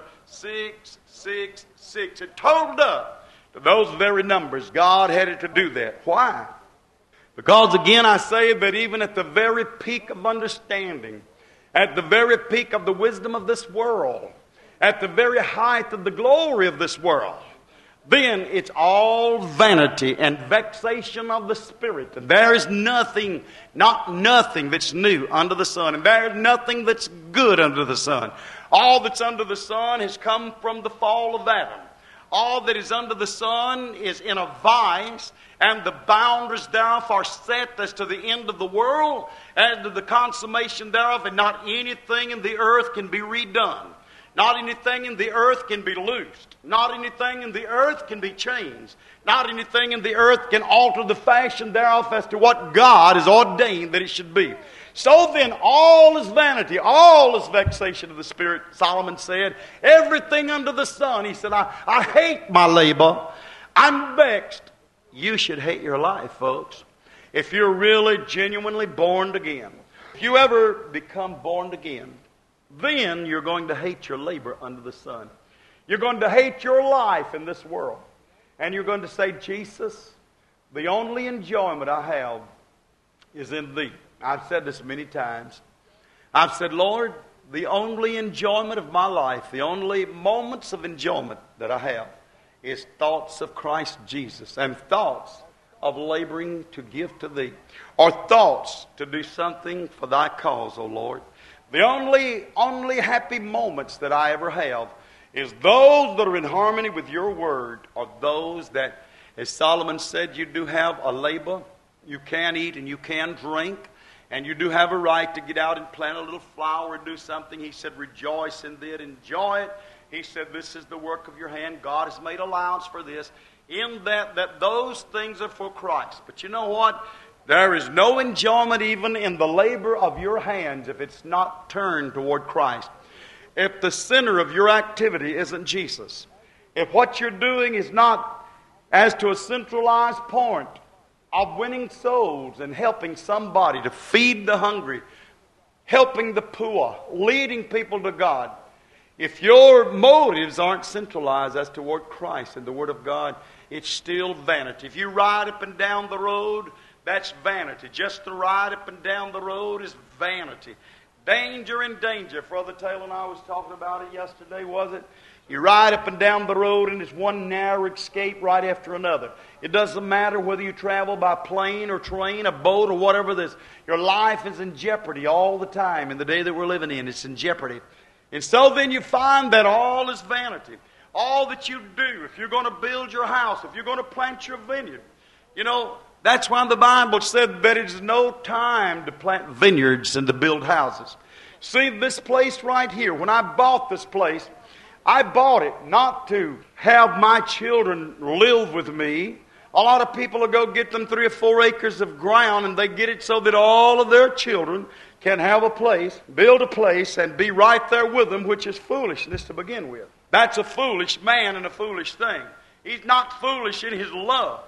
A: 666. It totaled up to those very numbers. God had it to do that. Why? Because again I say that even at the very peak of understanding, at the very peak of the wisdom of this world, at the very height of the glory of this world, then it's all vanity and vexation of the spirit. And there is nothing, not nothing that's new under the sun. And there is nothing that's good under the sun. All that's under the sun has come from the fall of Adam. All that is under the sun is in a vice, and the boundaries thereof are set as to the end of the world, and to the consummation thereof, and not anything in the earth can be redone. Not anything in the earth can be loosed. Not anything in the earth can be changed. Not anything in the earth can alter the fashion thereof as to what God has ordained that it should be. So then, all is vanity, all is vexation of the spirit, Solomon said. Everything under the sun. He said, I hate my labor. I'm vexed. You should hate your life, folks. If you're really, genuinely born again. If you ever become born again, then you're going to hate your labor under the sun. You're going to hate your life in this world. And you're going to say, Jesus, the only enjoyment I have is in Thee. I've said this many times. I've said, Lord, the only enjoyment of my life, the only moments of enjoyment that I have is thoughts of Christ Jesus and thoughts of laboring to give to thee, or thoughts to do something for thy cause, O Lord. The only happy moments that I ever have is those that are in harmony with your word, or those that, as Solomon said, you do have a labor, you can eat and you can drink, and you do have a right to get out and plant a little flower and do something. He said, rejoice in it, enjoy it. He said, this is the work of your hand. God has made allowance for this, in that those things are for Christ. But you know what? There is no enjoyment even in the labor of your hands if it's not turned toward Christ. If the center of your activity isn't Jesus, if what you're doing is not as to a centralized point of winning souls and helping somebody to feed the hungry, helping the poor, leading people to God, if your motives aren't centralized as toward Christ and the Word of God, it's still vanity. If you ride up and down the road, that's vanity. Just to ride up and down the road is vanity. Danger and danger. Brother Taylor and I was talking about it yesterday, was it? You ride up and down the road and it's one narrow escape right after another. It doesn't matter whether you travel by plane or train, a boat or whatever this. Your life is in jeopardy all the time. In the day that we're living in, it's in jeopardy. And so then you find that all is vanity. All that you do, if you're going to build your house, if you're going to plant your vineyard, you know, that's why the Bible said that it's no time to plant vineyards and to build houses. See, this place right here, when I bought this place, I bought it not to have my children live with me. A lot of people will go get them 3 or 4 acres of ground, and they get it so that all of their children can have a place, build a place, and be right there with them, which is foolishness to begin with. That's a foolish man and a foolish thing. He's not foolish in his love.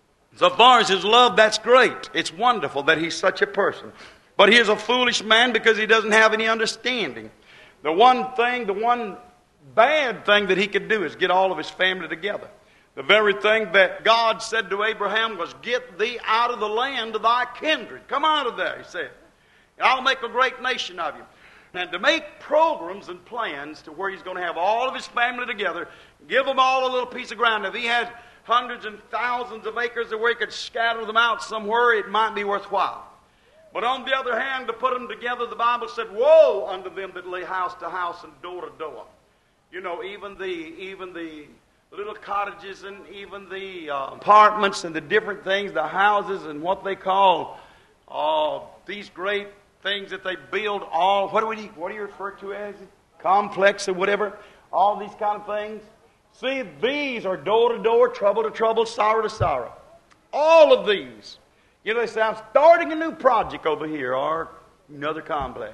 A: So far as his love, that's great. It's wonderful that he's such a person. But he is a foolish man because he doesn't have any understanding. The one bad thing that he could do is get all of his family together. The very thing that God said to Abraham was, get thee out of the land of thy kindred. Come out of there, he said. And I'll make a great nation of you. And to make programs and plans to where he's going to have all of his family together, give them all a little piece of ground. If he had hundreds and thousands of acres where he could scatter them out somewhere, it might be worthwhile. But on the other hand, to put them together, the Bible said, woe unto them that lay house to house and door to door. You know, even the little cottages and even the apartments and the different things, the houses and what they call these great things that they build, what do you refer to as it? Complex or whatever, all these kind of things. See, these are door to door, trouble to trouble, sorrow to sorrow. All of these. You know, they say, I'm starting a new project over here, or another complex.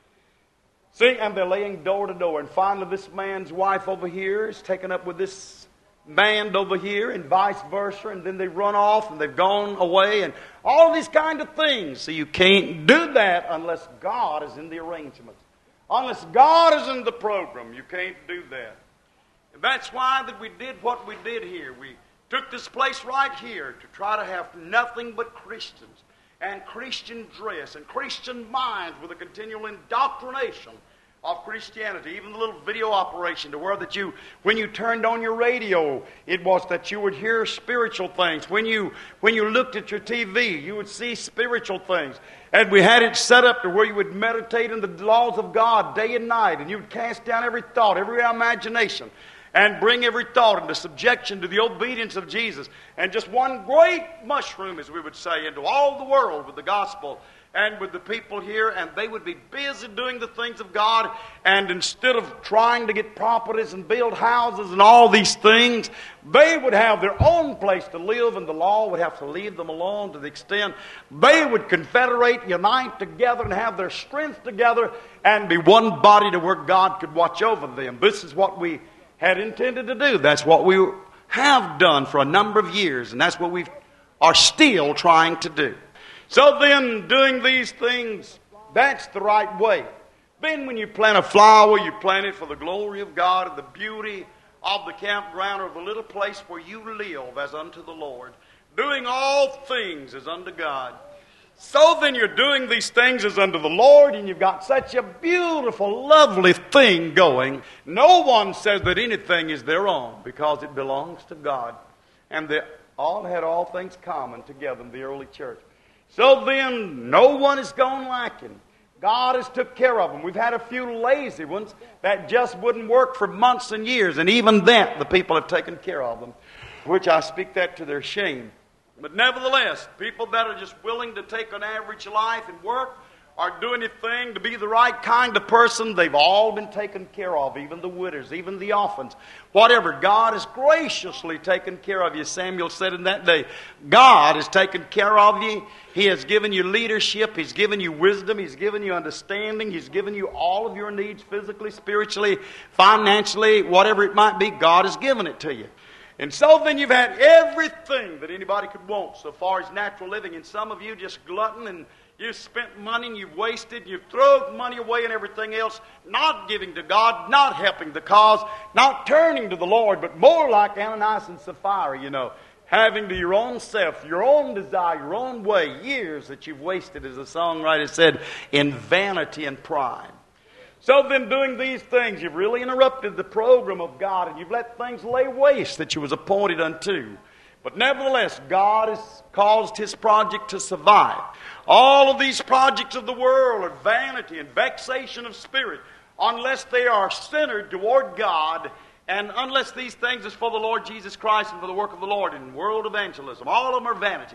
A: See, and they're laying door to door. And finally, this man's wife over here is taken up with this man over here, and vice versa. And then they run off, and they've gone away, and all these kind of things. So you can't do that unless God is in the arrangements. Unless God is in the program, you can't do that. And that's why that we did what we did here. We took this place right here to try to have nothing but Christians and Christian dress and Christian minds with a continual indoctrination of Christianity. Even the little video operation to where that when you turned on your radio, it was that you would hear spiritual things. When you looked at your TV, you would see spiritual things. And we had it set up to where you would meditate in the laws of God day and night, and you would cast down every thought, every imagination, and bring every thought into subjection to the obedience of Jesus. And just one great mushroom, as we would say, into all the world with the gospel and with the people here, and they would be busy doing the things of God, and instead of trying to get properties and build houses and all these things, they would have their own place to live, and the law would have to leave them alone to the extent they would confederate, unite together, and have their strength together, and be one body to where God could watch over them. This is what we had intended to do. That's what we have done for a number of years, and that's what we are still trying to do. So then, doing these things, that's the right way. Then when you plant a flower, you plant it for the glory of God and the beauty of the campground or the little place where you live as unto the Lord. Doing all things as unto God. So then you're doing these things as unto the Lord, and you've got such a beautiful, lovely thing going. No one says that anything is their own, because it belongs to God. And they all had all things common together in the early church. So then, no one has gone lacking. God has took care of them. We've had a few lazy ones that just wouldn't work for months and years, and even then, the people have taken care of them, which I speak that to their shame. But nevertheless, people that are just willing to take an average life and work or do anything to be the right kind of person, they've all been taken care of, even the widows, even the orphans. Whatever, God has graciously taken care of you. Samuel said in that day, God has taken care of you. He has given you leadership. He's given you wisdom. He's given you understanding. He's given you all of your needs physically, spiritually, financially, whatever it might be. God has given it to you. And so then you've had everything that anybody could want so far as natural living. And some of you just glutton, and you've spent money and you've wasted, and you've thrown money away and everything else, not giving to God, not helping the cause, not turning to the Lord, but more like Ananias and Sapphira, having to your own self, your own desire, your own way, years that you've wasted, as the songwriter said, in vanity and pride. So then doing these things, you've really interrupted the program of God, and you've let things lay waste that you was appointed unto. But nevertheless, God has caused His project to survive. All of these projects of the world are vanity and vexation of spirit, unless they are centered toward God, and unless these things is for the Lord Jesus Christ and for the work of the Lord in world evangelism. All of them are vanity.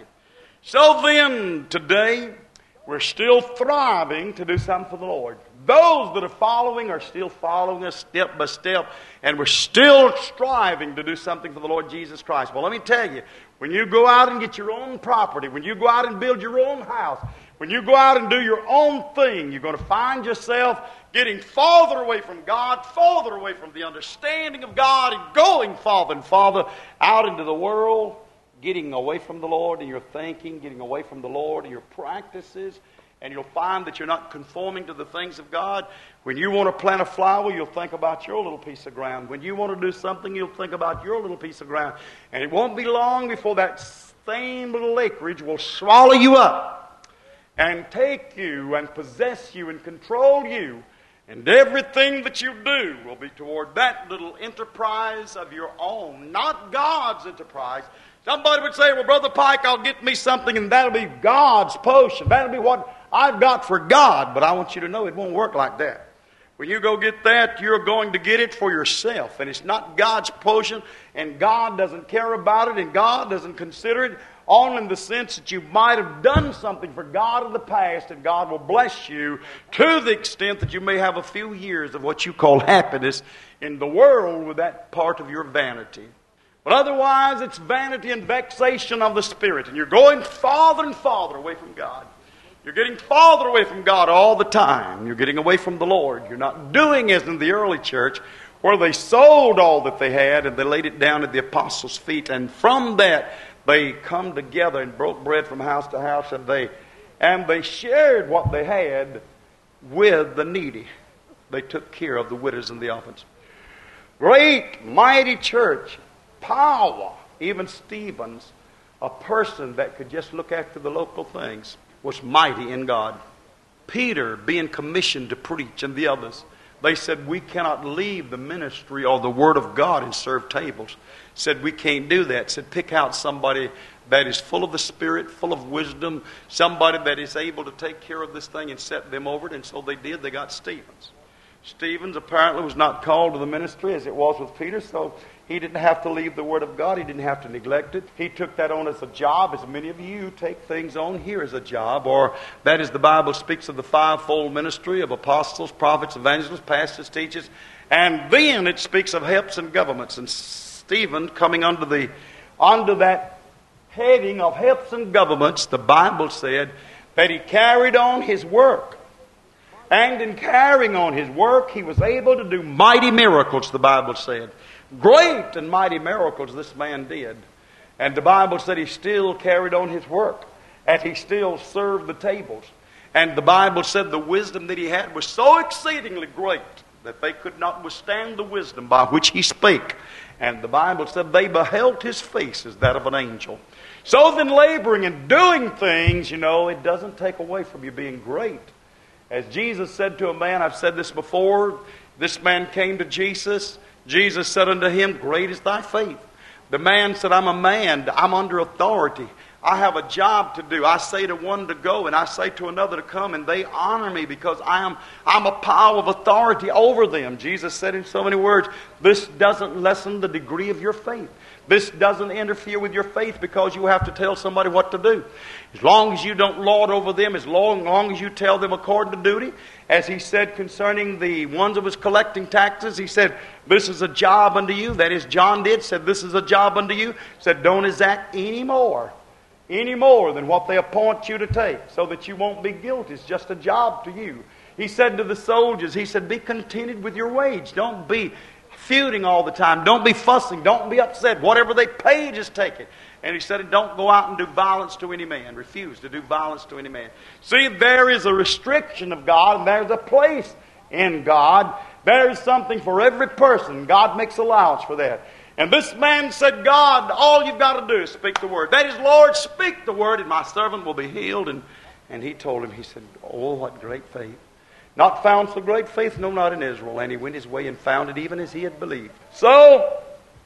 A: So then, today, we're still thriving to do something for the Lord. Those that are following are still following us step by step, and we're still striving to do something for the Lord Jesus Christ. Well, let me tell you, when you go out and get your own property, when you go out and build your own house, when you go out and do your own thing, you're going to find yourself getting farther away from God, farther away from the understanding of God, and going farther and farther out into the world, getting away from the Lord in your thinking, getting away from the Lord in your practices. And you'll find that you're not conforming to the things of God. When you want to plant a flower, you'll think about your little piece of ground. When you want to do something, you'll think about your little piece of ground. And it won't be long before that same little acreage will swallow you up and take you and possess you and control you. And everything that you do will be toward that little enterprise of your own, not God's enterprise. Somebody would say, well, Brother Pike, I'll get me something, and that'll be God's potion. That'll be what I've got for God. But I want you to know it won't work like that. When you go get that, you're going to get it for yourself. And it's not God's potion, and God doesn't care about it, and God doesn't consider it, only in the sense that you might have done something for God in the past, and God will bless you to the extent that you may have a few years of what you call happiness in the world with that part of your vanity. But otherwise, it's vanity and vexation of the spirit. And you're going farther and farther away from God. You're getting farther away from God all the time. You're getting away from the Lord. You're not doing as in the early church, where they sold all that they had and they laid it down at the apostles' feet. And from that, they come together and broke bread from house to house, and they shared what they had with the needy. They took care of the widows and the orphans. Great, mighty church. Power. Even Stephen's, a person that could just look after the local things, was mighty in God. Peter, being commissioned to preach, and the others, they said, we cannot leave the ministry or the Word of God and serve tables. Said, we can't do that. Said, pick out somebody that is full of the Spirit, full of wisdom, somebody that is able to take care of this thing and set them over it. And so they did. They got Stevens. Stevens apparently was not called to the ministry as it was with Peter, so he didn't have to leave the Word of God. He didn't have to neglect it. He took that on as a job, as many of you take things on here as a job, or that is the Bible speaks of the fivefold ministry of apostles, prophets, evangelists, pastors, teachers, and then it speaks of helps and governments. And Stephen, coming under that heading of helps and governments, the Bible said that he carried on his work. And in carrying on his work, he was able to do mighty miracles, the Bible said. Great and mighty miracles this man did. And the Bible said he still carried on his work, and he still served the tables. And the Bible said the wisdom that he had was so exceedingly great that they could not withstand the wisdom by which he spake. And the Bible said they beheld his face as that of an angel. So then laboring and doing things, it doesn't take away from you being great. As Jesus said to a man, I've said this before, this man came to Jesus. Jesus said unto him, great is thy faith. The man said, I'm a man, I'm under authority. I have a job to do. I say to one to go, and I say to another to come, and they honor me because I'm a power of authority over them. Jesus said in so many words, this doesn't lessen the degree of your faith. This doesn't interfere with your faith because you have to tell somebody what to do. As long as you don't lord over them, as long as you tell them according to duty, as he said concerning the ones that was collecting taxes, he said, this is a job unto you. That is, John did, said, this is a job unto you. Said, don't exact any more than what they appoint you to take, so that you won't be guilty. It's just a job to you. He said to the soldiers, he said, be contented with your wage. Don't be feuding all the time. Don't be fussing. Don't be upset. Whatever they pay, just take it. And he said, don't go out and do violence to any man. Refuse to do violence to any man. See, there is a restriction of God, and there's a place in God. There is something for every person. God makes allowance for that. And this man said, God, all you've got to do is speak the word. That is, Lord, speak the word, and my servant will be healed. And he told him, he said, oh, what great faith. Not found so great faith, no, not in Israel. And he went his way and found it even as he had believed. So,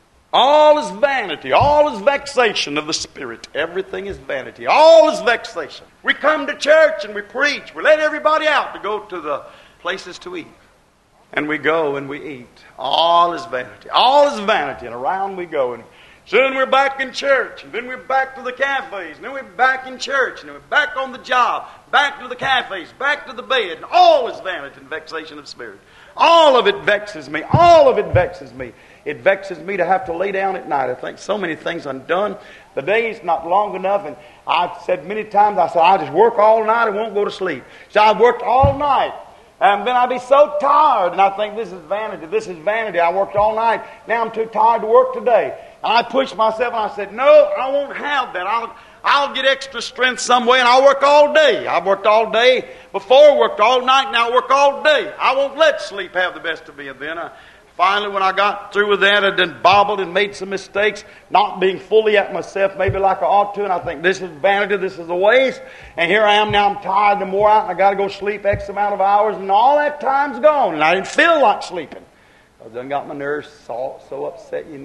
A: all is vanity. All is vexation of the Spirit. Everything is vanity. All is vexation. We come to church and we preach. We let everybody out to go to the places to eat. And we go and we eat. All is vanity. All is vanity. And around we go. And soon we're back in church. And then we're back to the cafes. And then we're back in church. And then we're back on the job. Back to the cafes. Back to the bed. And all is vanity and vexation of spirit. All of it vexes me. All of it vexes me. It vexes me to have to lay down at night. I think so many things undone. The day's not long enough. And I've said many times, I just work all night and won't go to sleep. So I've worked all night. And then I'd be so tired, and I think, this is vanity, this is vanity. I worked all night, now I'm too tired to work today. And I pushed myself, and I said, no, I won't have that. I'll get extra strength some way, and I'll work all day. I've worked all day before, worked all night, now I work all day. I won't let sleep have the best of me. And then finally, when I got through with that, I done bobbled and made some mistakes, not being fully at myself, maybe like I ought to, and I think, this is vanity, this is a waste. And here I am now, I'm tired and wore out, and I got to go sleep X amount of hours, and all that time's gone, and I didn't feel like sleeping. I done got my nerves so upset, and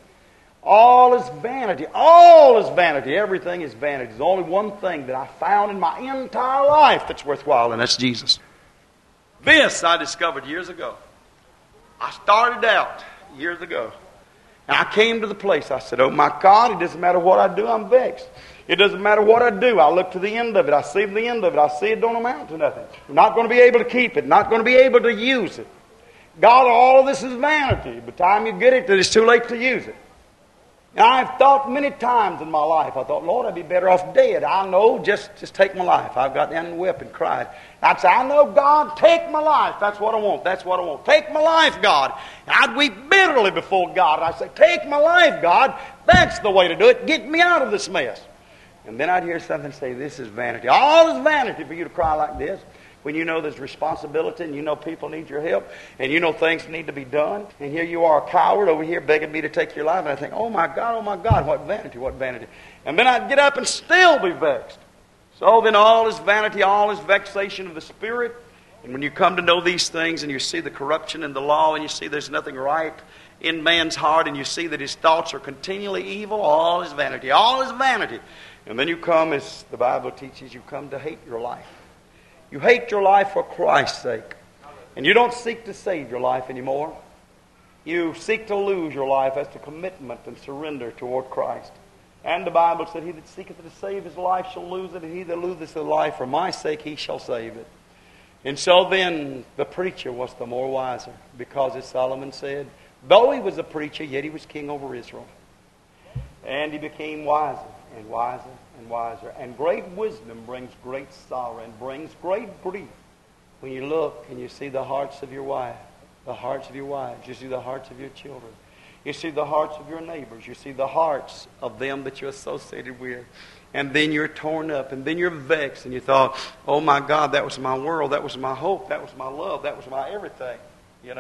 A: all is vanity. All is vanity. Everything is vanity. There's only one thing that I found in my entire life that's worthwhile, and that's Jesus. This I discovered years ago. I started out years ago. And I came to the place, I said, oh my God, it doesn't matter what I do, I'm vexed. It doesn't matter what I do. I look to the end of it. I see the end of it. I see it don't amount to nothing. I'm not going to be able to keep it. Not going to be able to use it. God, all of this is vanity. By the time you get it, it's too late to use it. And I've thought many times in my life, I thought, Lord, I'd be better off dead. I know, just take my life. I've got down and wept and cried. I'd say, I know, God, take my life. That's what I want. That's what I want. Take my life, God. And I'd weep bitterly before God. I'd say, take my life, God. That's the way to do it. Get me out of this mess. And then I'd hear something say, this is vanity. All is vanity for you to cry like this. When you know there's responsibility and you know people need your help and you know things need to be done. And here you are, a coward over here begging me to take your life. And I think, oh my God, what vanity, what vanity. And then I'd get up and still be vexed. So then all is vanity, all is vexation of the Spirit. And when you come to know these things and you see the corruption in the law and you see there's nothing right in man's heart and you see that his thoughts are continually evil, all is vanity, all is vanity. And then you come, as the Bible teaches, you come to hate your life. You hate your life for Christ's sake. And you don't seek to save your life anymore. You seek to lose your life as to commitment and surrender toward Christ. And the Bible said, he that seeketh to save his life shall lose it, and he that loseth his life for my sake, he shall save it. And so then the preacher was the more wiser, because as Solomon said, though he was a preacher, yet he was king over Israel. And he became wiser and wiser and wiser. And great wisdom brings great sorrow and brings great grief. When you look and you see the hearts of your wife, the hearts of your wives, you see the hearts of your children, you see the hearts of your neighbors, you see the hearts of them that you're associated with. And then you're torn up, and then you're vexed, and you thought, oh my God, that was my world, that was my hope, that was my love, that was my everything,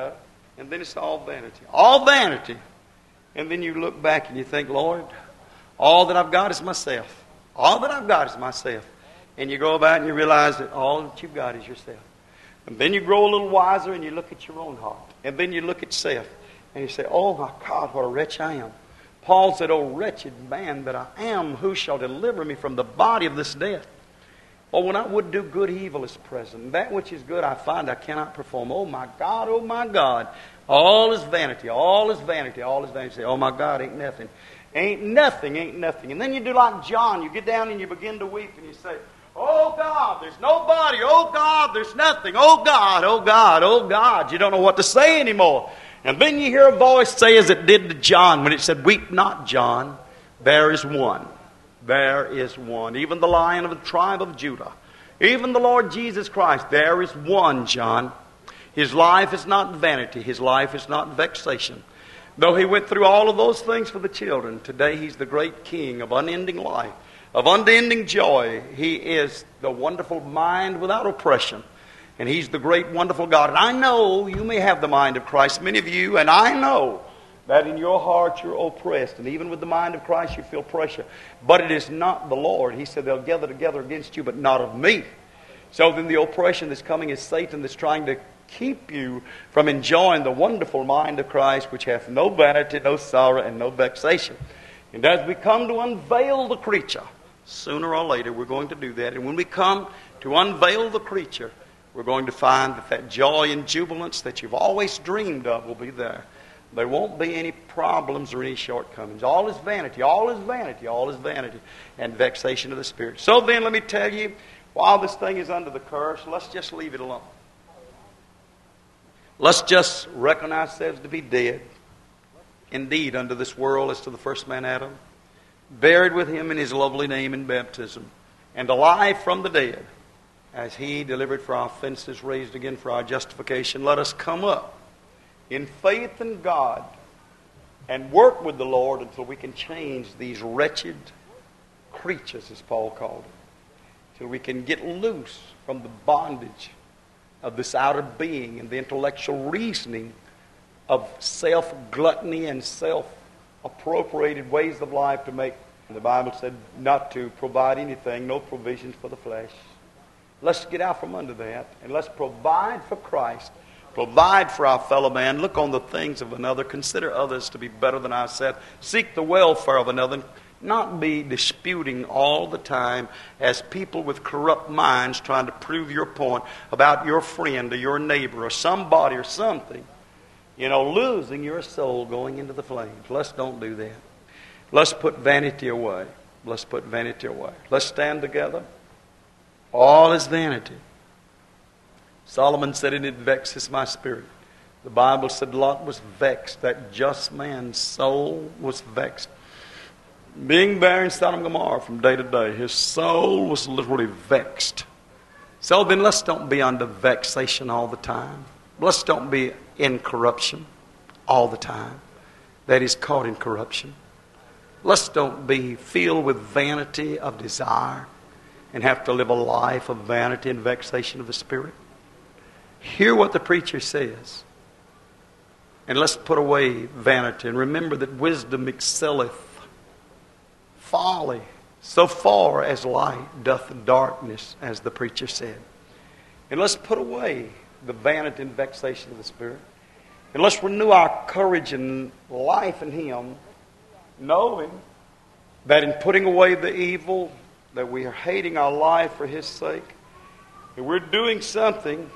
A: And then it's all vanity. All vanity. And then you look back and you think, Lord, All that I've got is myself. All that I've got is myself. And you go about and you realize that all that you've got is yourself. And then you grow a little wiser and you look at your own heart. And then you look at self. And you say, oh my God, what a wretch I am. Paul said, oh wretched man that I am, who shall deliver me from the body of this death? Oh, when I would do good, evil is present. That which is good I find I cannot perform. Oh my God, oh my God. All is vanity, all is vanity, all is vanity. Say, oh my God, ain't nothing. Ain't nothing, ain't nothing. And then you do like John. You get down and you begin to weep and you say, oh God, there's nobody. Oh God, there's nothing. Oh God, oh God, oh God. You don't know what to say anymore. And then you hear a voice say as it did to John when it said, weep not, John. There is one. There is one. Even the Lion of the tribe of Judah. Even the Lord Jesus Christ. There is one, John. His life is not vanity. His life is not vexation. Though he went through all of those things for the children, today he's the great King of unending life, of unending joy. He is the wonderful mind without oppression. And he's the great, wonderful God. And I know you may have the mind of Christ, many of you, and I know that in your heart you're oppressed. And even with the mind of Christ you feel pressure. But it is not the Lord. He said they'll gather together against you, but not of me. So then the oppression that's coming is Satan that's trying to keep you from enjoying the wonderful mind of Christ, which hath no vanity, no sorrow, and no vexation. And as we come to unveil the creature, sooner or later we're going to do that. And when we come to unveil the creature, we're going to find that that joy and jubilance that you've always dreamed of will be there. There won't be any problems or any shortcomings. All is vanity, all is vanity, all is vanity, and vexation of the spirit. So then, let me tell you, while this thing is under the curse, let's just leave it alone. Let's just reckon ourselves to be dead, indeed, under this world as to the first man Adam, buried with him in his lovely name in baptism, and alive from the dead, as he delivered for our offenses, raised again for our justification. Let us come up in faith in God and work with the Lord until we can change these wretched creatures, as Paul called them, till we can get loose from the bondage of this outer being and the intellectual reasoning of self-gluttony and self-appropriated ways of life to make. The Bible said not to provide anything, no provisions for the flesh. Let's get out from under that and let's provide for Christ. Provide for our fellow man. Look on the things of another. Consider others to be better than ourselves. Seek the welfare of another. Not be disputing all the time as people with corrupt minds trying to prove your point about your friend or your neighbor or somebody or something. You know, losing your soul going into the flames. Let's don't do that. Let's put vanity away. Let's put vanity away. Let's stand together. All is vanity. Solomon said, and it vexes my spirit. The Bible said Lot was vexed. That just man's soul was vexed. Being there in Sodom and Gomorrah from day to day, his soul was literally vexed. So then let's don't be under vexation all the time. Let's don't be in corruption all the time. That is caught in corruption. Let's don't be filled with vanity of desire and have to live a life of vanity and vexation of the spirit. Hear what the preacher says. And let's put away vanity. And remember that wisdom excelleth folly so far as light doth darkness, as the preacher said. And let's put away the vanity and vexation of the spirit. And let's renew our courage and life in Him, knowing that in putting away the evil, that we are hating our life for His sake, and we're doing something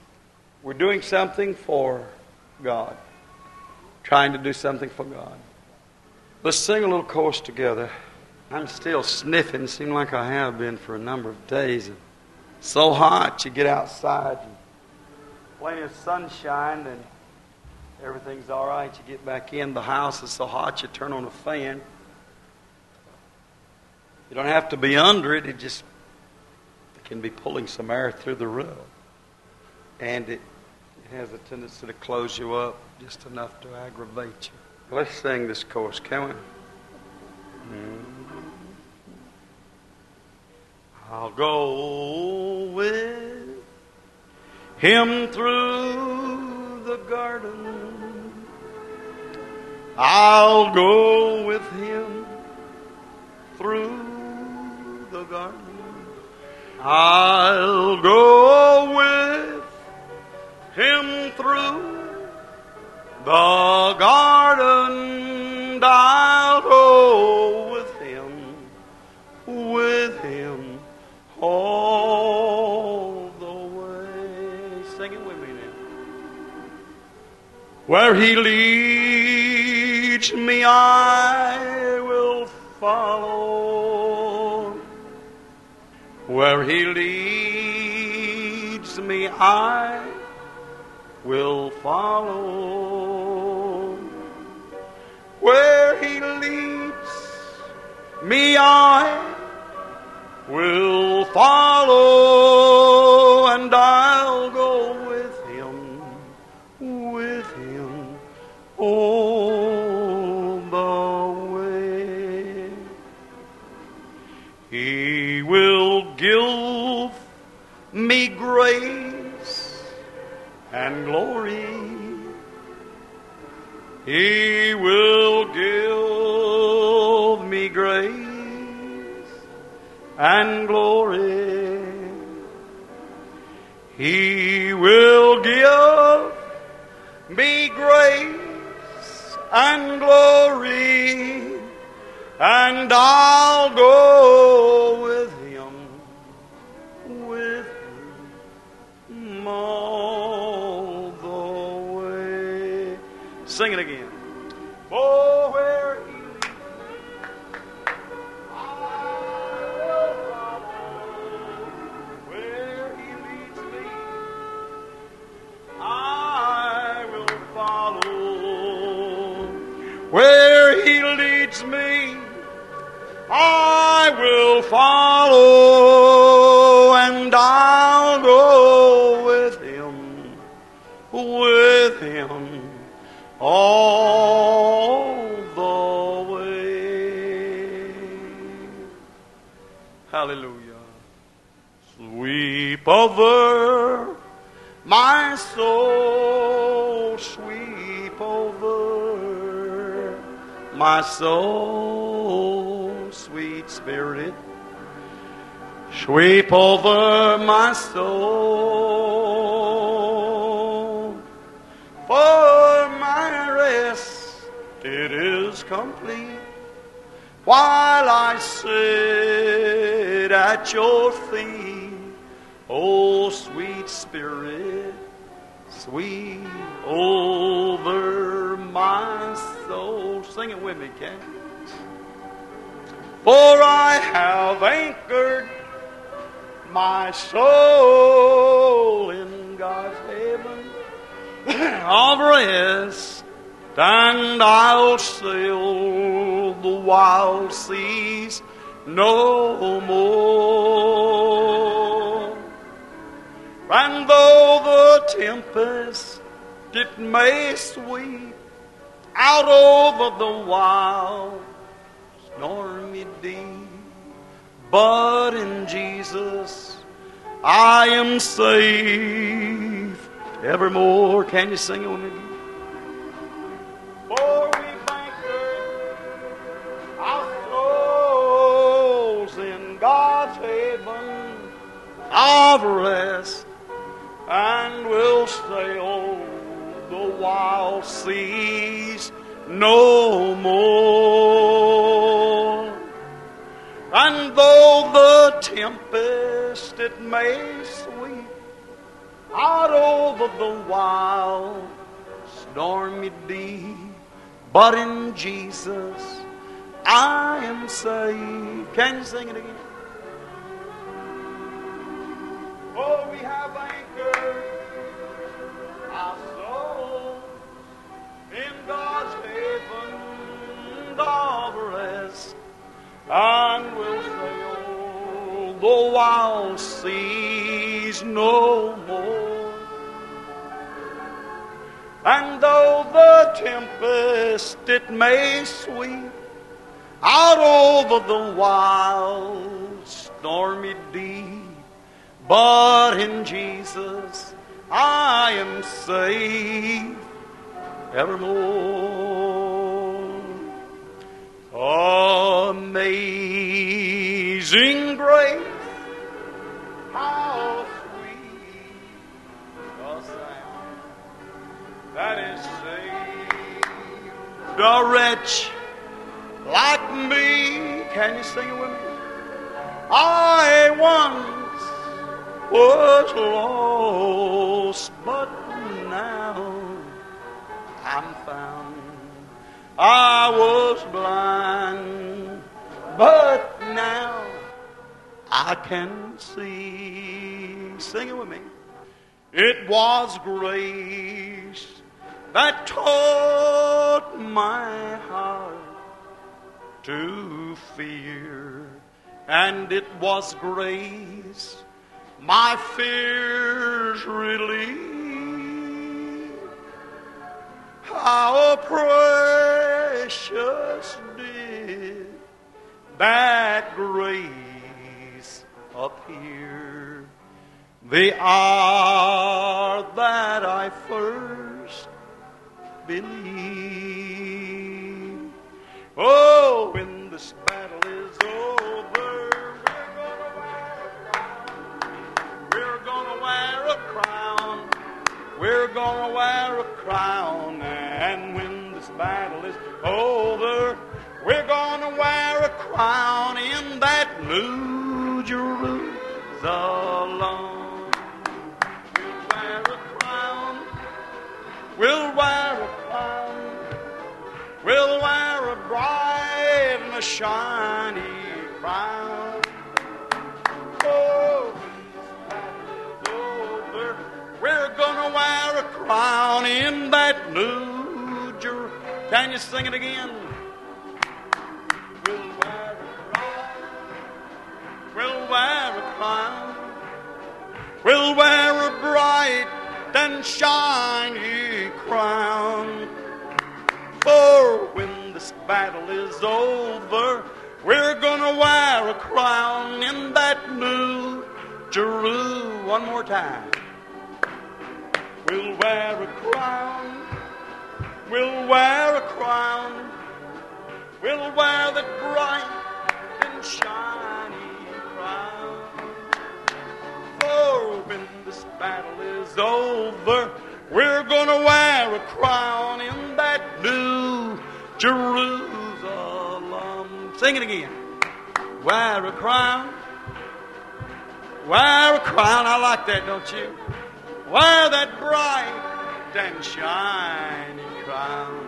A: for God. Trying to do something for God. Let's sing a little chorus together. I'm still sniffing. Seems like I have been for a number of days. It's so hot, you get outside, and plenty of sunshine, and everything's all right. You get back in, the house is so hot, you turn on a fan. You don't have to be under it. It can be pulling some air through the room. And it has a tendency to close you up just enough to aggravate you. Let's sing this chorus, can we? I'll go with Him through the garden. I'll go with Him through the garden. I'll go with him through the garden. I'll go with him all the way. Sing it with me now. Where he leads me, I will follow. Where he leads me, I will follow. Where he leads me, I will follow, and I'll go with him all the way. He will give me grace and glory. He will give me grace and glory. He will give me grace and glory, and I'll go with him all the way. Sing it again. Oh, where he leads me, I will follow. Where he leads me, I will follow. Where he leads me, I will follow, and I'll go with him all the way. Hallelujah. Sweep over my soul, sweep over my soul, sweet Spirit. Sweep over my soul, for my rest it is complete, while I sit at your feet. Oh, sweet Spirit, sweep over my soul. Sing it with me, Ken. For I have anchored my soul in God's heaven of rest, and I'll sail the wild seas no more. And though the tempest it may sweep out over the wild stormy deep, but in Jesus I am safe evermore. Can you sing it with me? For we've anchored our souls in God's haven of rest, and will sail the wild seas no more. And though the tempest it may sweep out over the wild stormy deep, but in Jesus I am safe. Can you sing it again? Oh, we have anchored our soul in God's haven of rest, and will sail the wild seas no more. And though the tempest it may sweep out over the wild stormy deep, but in Jesus I am safe evermore. Amazing Amazing grace, how sweet the sound that is saved a wretch like me. Can you sing it with me? I once was lost, but now I'm found. I was blind, but now I can see. Sing it with me. It was grace that taught my heart to fear, and it was grace my fears relieved. How precious did that grace appear the hour that I first believed. Oh, when this battle is over, we're gonna wear a crown. We're gonna wear a crown. And when this battle is over, we're gonna wear a crown in that New Jerusalem. We'll wear a crown. We'll wear a crown. We'll wear a bright and a shiny crown. Oh, when this battle is over, we're gonna wear a crown in that New Jerusalem. Can you sing it again? We'll wear a crown. We'll wear a crown. We'll wear a bright and shiny crown. For when this battle is over, we're gonna wear a crown in that New Jerusalem. One more time. We'll wear a crown. We'll wear a crown. We'll wear that bright and shiny crown. For when this battle is over, we're gonna wear a crown in that New Jerusalem. Sing it again. Wear a crown. Wear a crown. I like that, don't you? Wear that bright and shiny crown.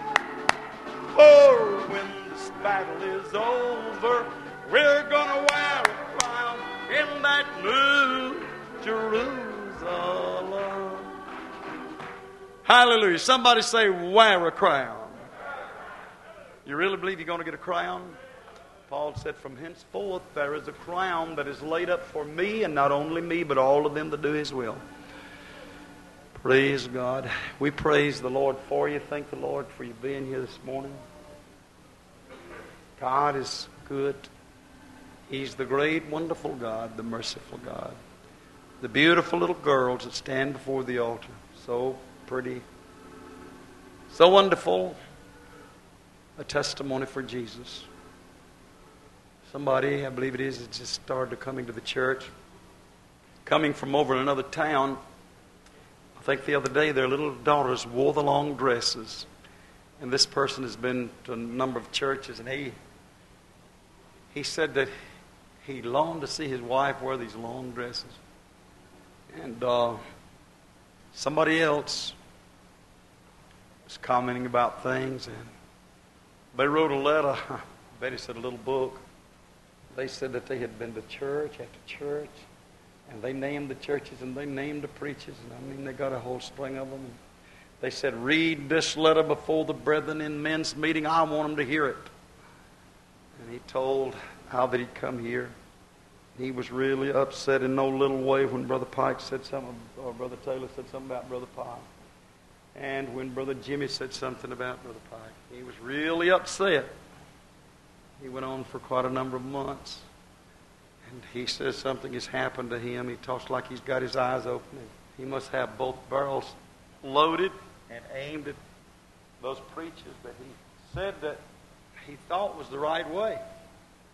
A: For when this battle is over, we're gonna wear a crown in that New Jerusalem. Hallelujah. Somebody say, wear a crown. You really believe you're going to get a crown? Paul said, from henceforth there is a crown that is laid up for me, and not only me, but all of them that do His will. Praise God. We praise the Lord for you. Thank the Lord for you being here this morning. God is good. He's the great, wonderful God, the merciful God. The beautiful little girls that stand before the altar. So pretty. So wonderful. A testimony for Jesus. Somebody, I believe it is, that just started coming to the church. Coming from over in another town. I think the other day their little daughters wore the long dresses. And this person has been to a number of churches, and he said that he longed to see his wife wear these long dresses. And somebody else was commenting about things, and they wrote a letter. I bet he said a little book. They said that they had been to church after church, and they named the churches and they named the preachers, and I mean they got a whole string of them. They said, read this letter before the brethren in men's meeting. I want them to hear it. And he told how that he'd come here. He was really upset in no little way when Brother Pike said something, or Brother Taylor said something about Brother Pike. And when Brother Jimmy said something about Brother Pike, he was really upset. He went on for quite a number of months. And he says something has happened to him. He talks like he's got his eyes open. He must have both barrels loaded and aimed at those preachers that he said that he thought was the right way.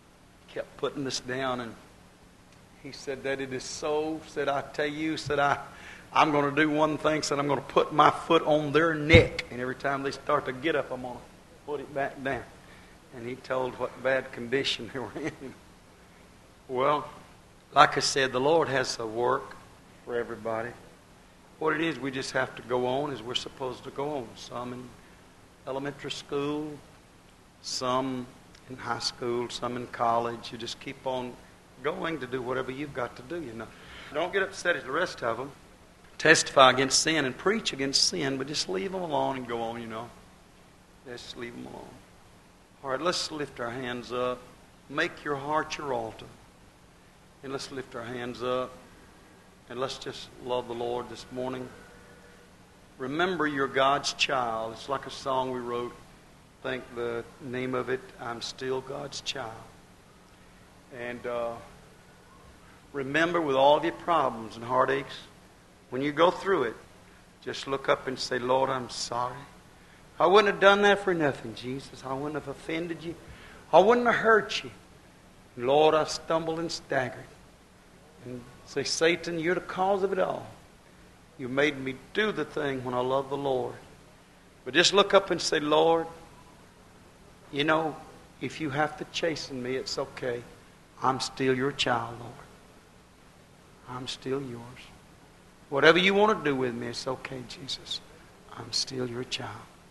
A: kept putting this down, and he said that it is so. Said, I tell you, said, I'm going to do one thing. Said, I'm going to put my foot on their neck, and every time they start to get up, I'm going to put it back down. And he told what bad condition they were in. Well, like I said, the Lord has a work for everybody. What it is, we just have to go on as we're supposed to go on. Some in elementary school, some in high school, some in college. You just keep on going to do whatever you've got to do, you know. Don't get upset at the rest of them. Testify against sin and preach against sin, but just leave them alone and go on, you know. Just leave them alone. All right, let's lift our hands up. Make your heart your altar. And let's lift our hands up. And let's just love the Lord this morning. Remember you're God's child. It's like a song we wrote. I think the name of it, I'm Still God's Child. And remember with all of your problems and heartaches, when you go through it, just look up and say, Lord, I'm sorry. I wouldn't have done that for nothing, Jesus. I wouldn't have offended you. I wouldn't have hurt you. Lord, I stumbled and staggered. And say, Satan, you're the cause of it all. You made me do the thing when I love the Lord. But just look up and say, Lord, you know, if you have to chasten me, it's okay. I'm still your child, Lord. I'm still yours. Whatever you want to do with me, it's okay, Jesus. I'm still your child.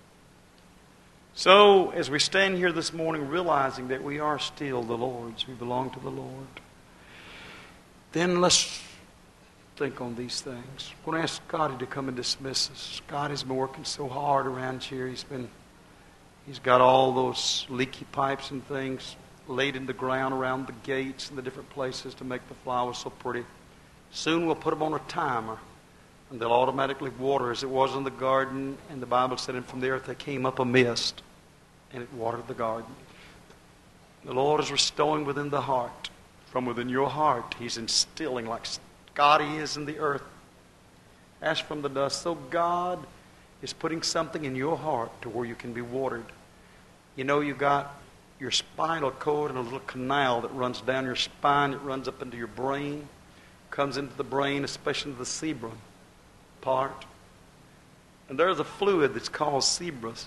A: So, as we stand here this morning realizing that we are still the Lord's, we belong to the Lord, then let's think on these things. I'm going to ask Scotty to come and dismiss us. Scotty's been working so hard around here. He's got all those leaky pipes and things laid in the ground around the gates and the different places to make the flowers so pretty. Soon we'll put them on a timer, and they'll automatically water as it was in the garden. And the Bible said, and from the earth there came up a mist, and it watered the garden. The Lord is restoring within the heart. From within your heart, He's instilling like Scotty is in the earth. Ash from the dust. So God is putting something in your heart to where you can be watered. You know, you got your spinal cord and a little canal that runs down your spine. It runs up into your brain, comes into the brain, especially the cerebrum part. And there's a fluid that's called cerebrus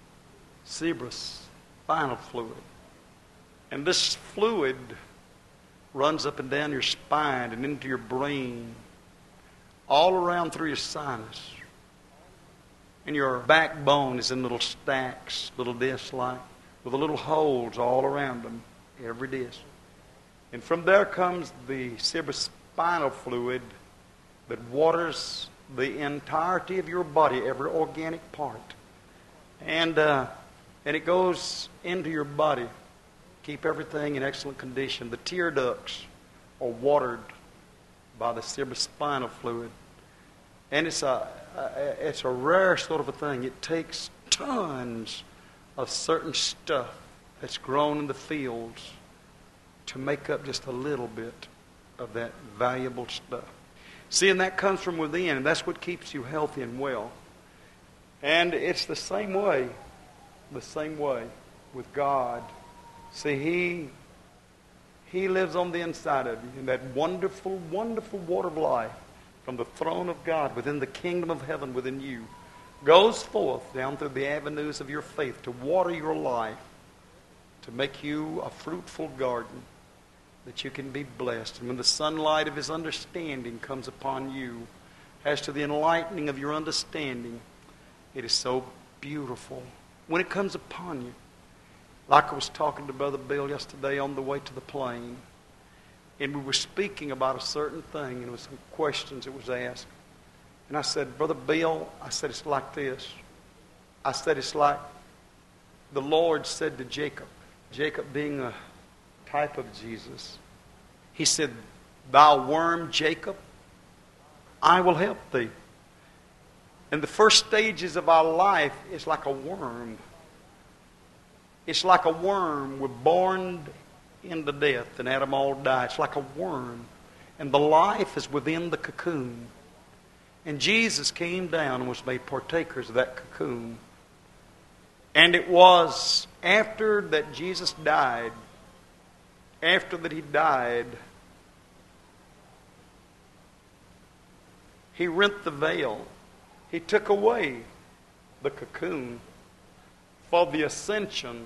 A: spinal fluid. And this fluid runs up and down your spine and into your brain, all around through your sinus. And your backbone is in little stacks, little discs-like, with the little holes all around them, every disc. And from there comes the cerebrospinal fluid that waters the entirety of your body, every organic part. And it goes into your body. Keep everything in excellent condition. The tear ducts are watered by the cerebrospinal fluid. And it's a rare sort of a thing. It takes tons of certain stuff that's grown in the fields to make up just a little bit of that valuable stuff. See, and that comes from within, and that's what keeps you healthy and well. And it's the same way with God. See, He lives on the inside of you, in that wonderful, wonderful water of life from the throne of God within the kingdom of heaven within you goes forth down through the avenues of your faith to water your life, to make you a fruitful garden that you can be blessed. And when the sunlight of His understanding comes upon you, as to the enlightening of your understanding, it is so beautiful. When it comes upon you, like I was talking to Brother Bill yesterday on the way to the plane, and we were speaking about a certain thing, and there was some questions that was asked. And I said, Brother Bill, I said, it's like this. I said, it's like the Lord said to Jacob, Jacob being a type of Jesus, He said, thou worm Jacob, I will help thee. And the first stages of our life is like a worm. It's like a worm. We're born into death, and Adam all died. It's like a worm. And the life is within the cocoon. And Jesus came down and was made partakers of that cocoon. And it was after that Jesus died after that he died, he rent the veil. He took away the cocoon for the ascension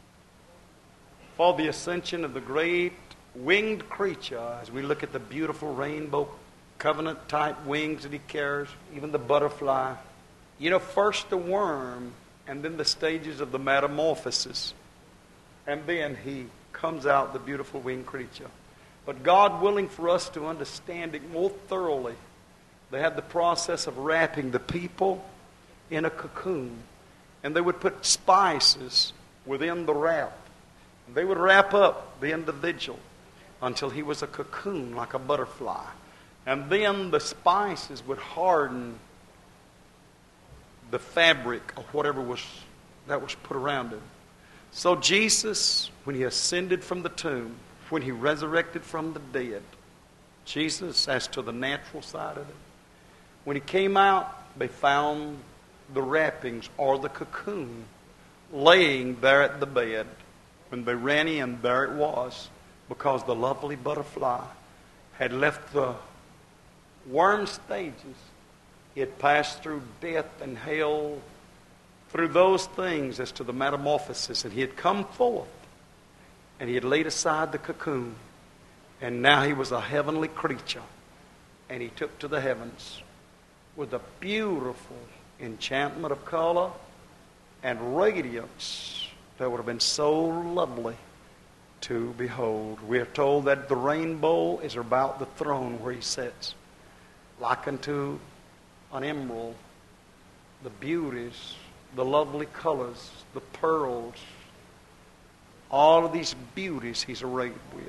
A: of the great winged creature. As we look at the beautiful rainbow covenant type wings that he carries, even the butterfly. You know, first the worm, and then the stages of the metamorphosis. And then he comes out, the beautiful winged creature. But God willing for us to understand it more thoroughly, they had the process of wrapping the people in a cocoon. And they would put spices within the wrap. They would wrap up the individual until he was a cocoon, like a butterfly. And then the spices would harden the fabric of whatever was put around him. So Jesus, when he ascended from the tomb, when he resurrected from the dead, Jesus, as to the natural side of it, when he came out, they found the wrappings or the cocoon laying there at the bed. When they ran in, there it was, because the lovely butterfly had left the worm stages. He had passed through death and hell, through those things as to the metamorphosis, and he had come forth, and he had laid aside the cocoon, and now he was a heavenly creature, and he took to the heavens with a beautiful enchantment of color and radiance that would have been so lovely to behold. We are told that the rainbow is about the throne where he sits, like unto an emerald, the beauties, the lovely colors, the pearls, all of these beauties he's arrayed with.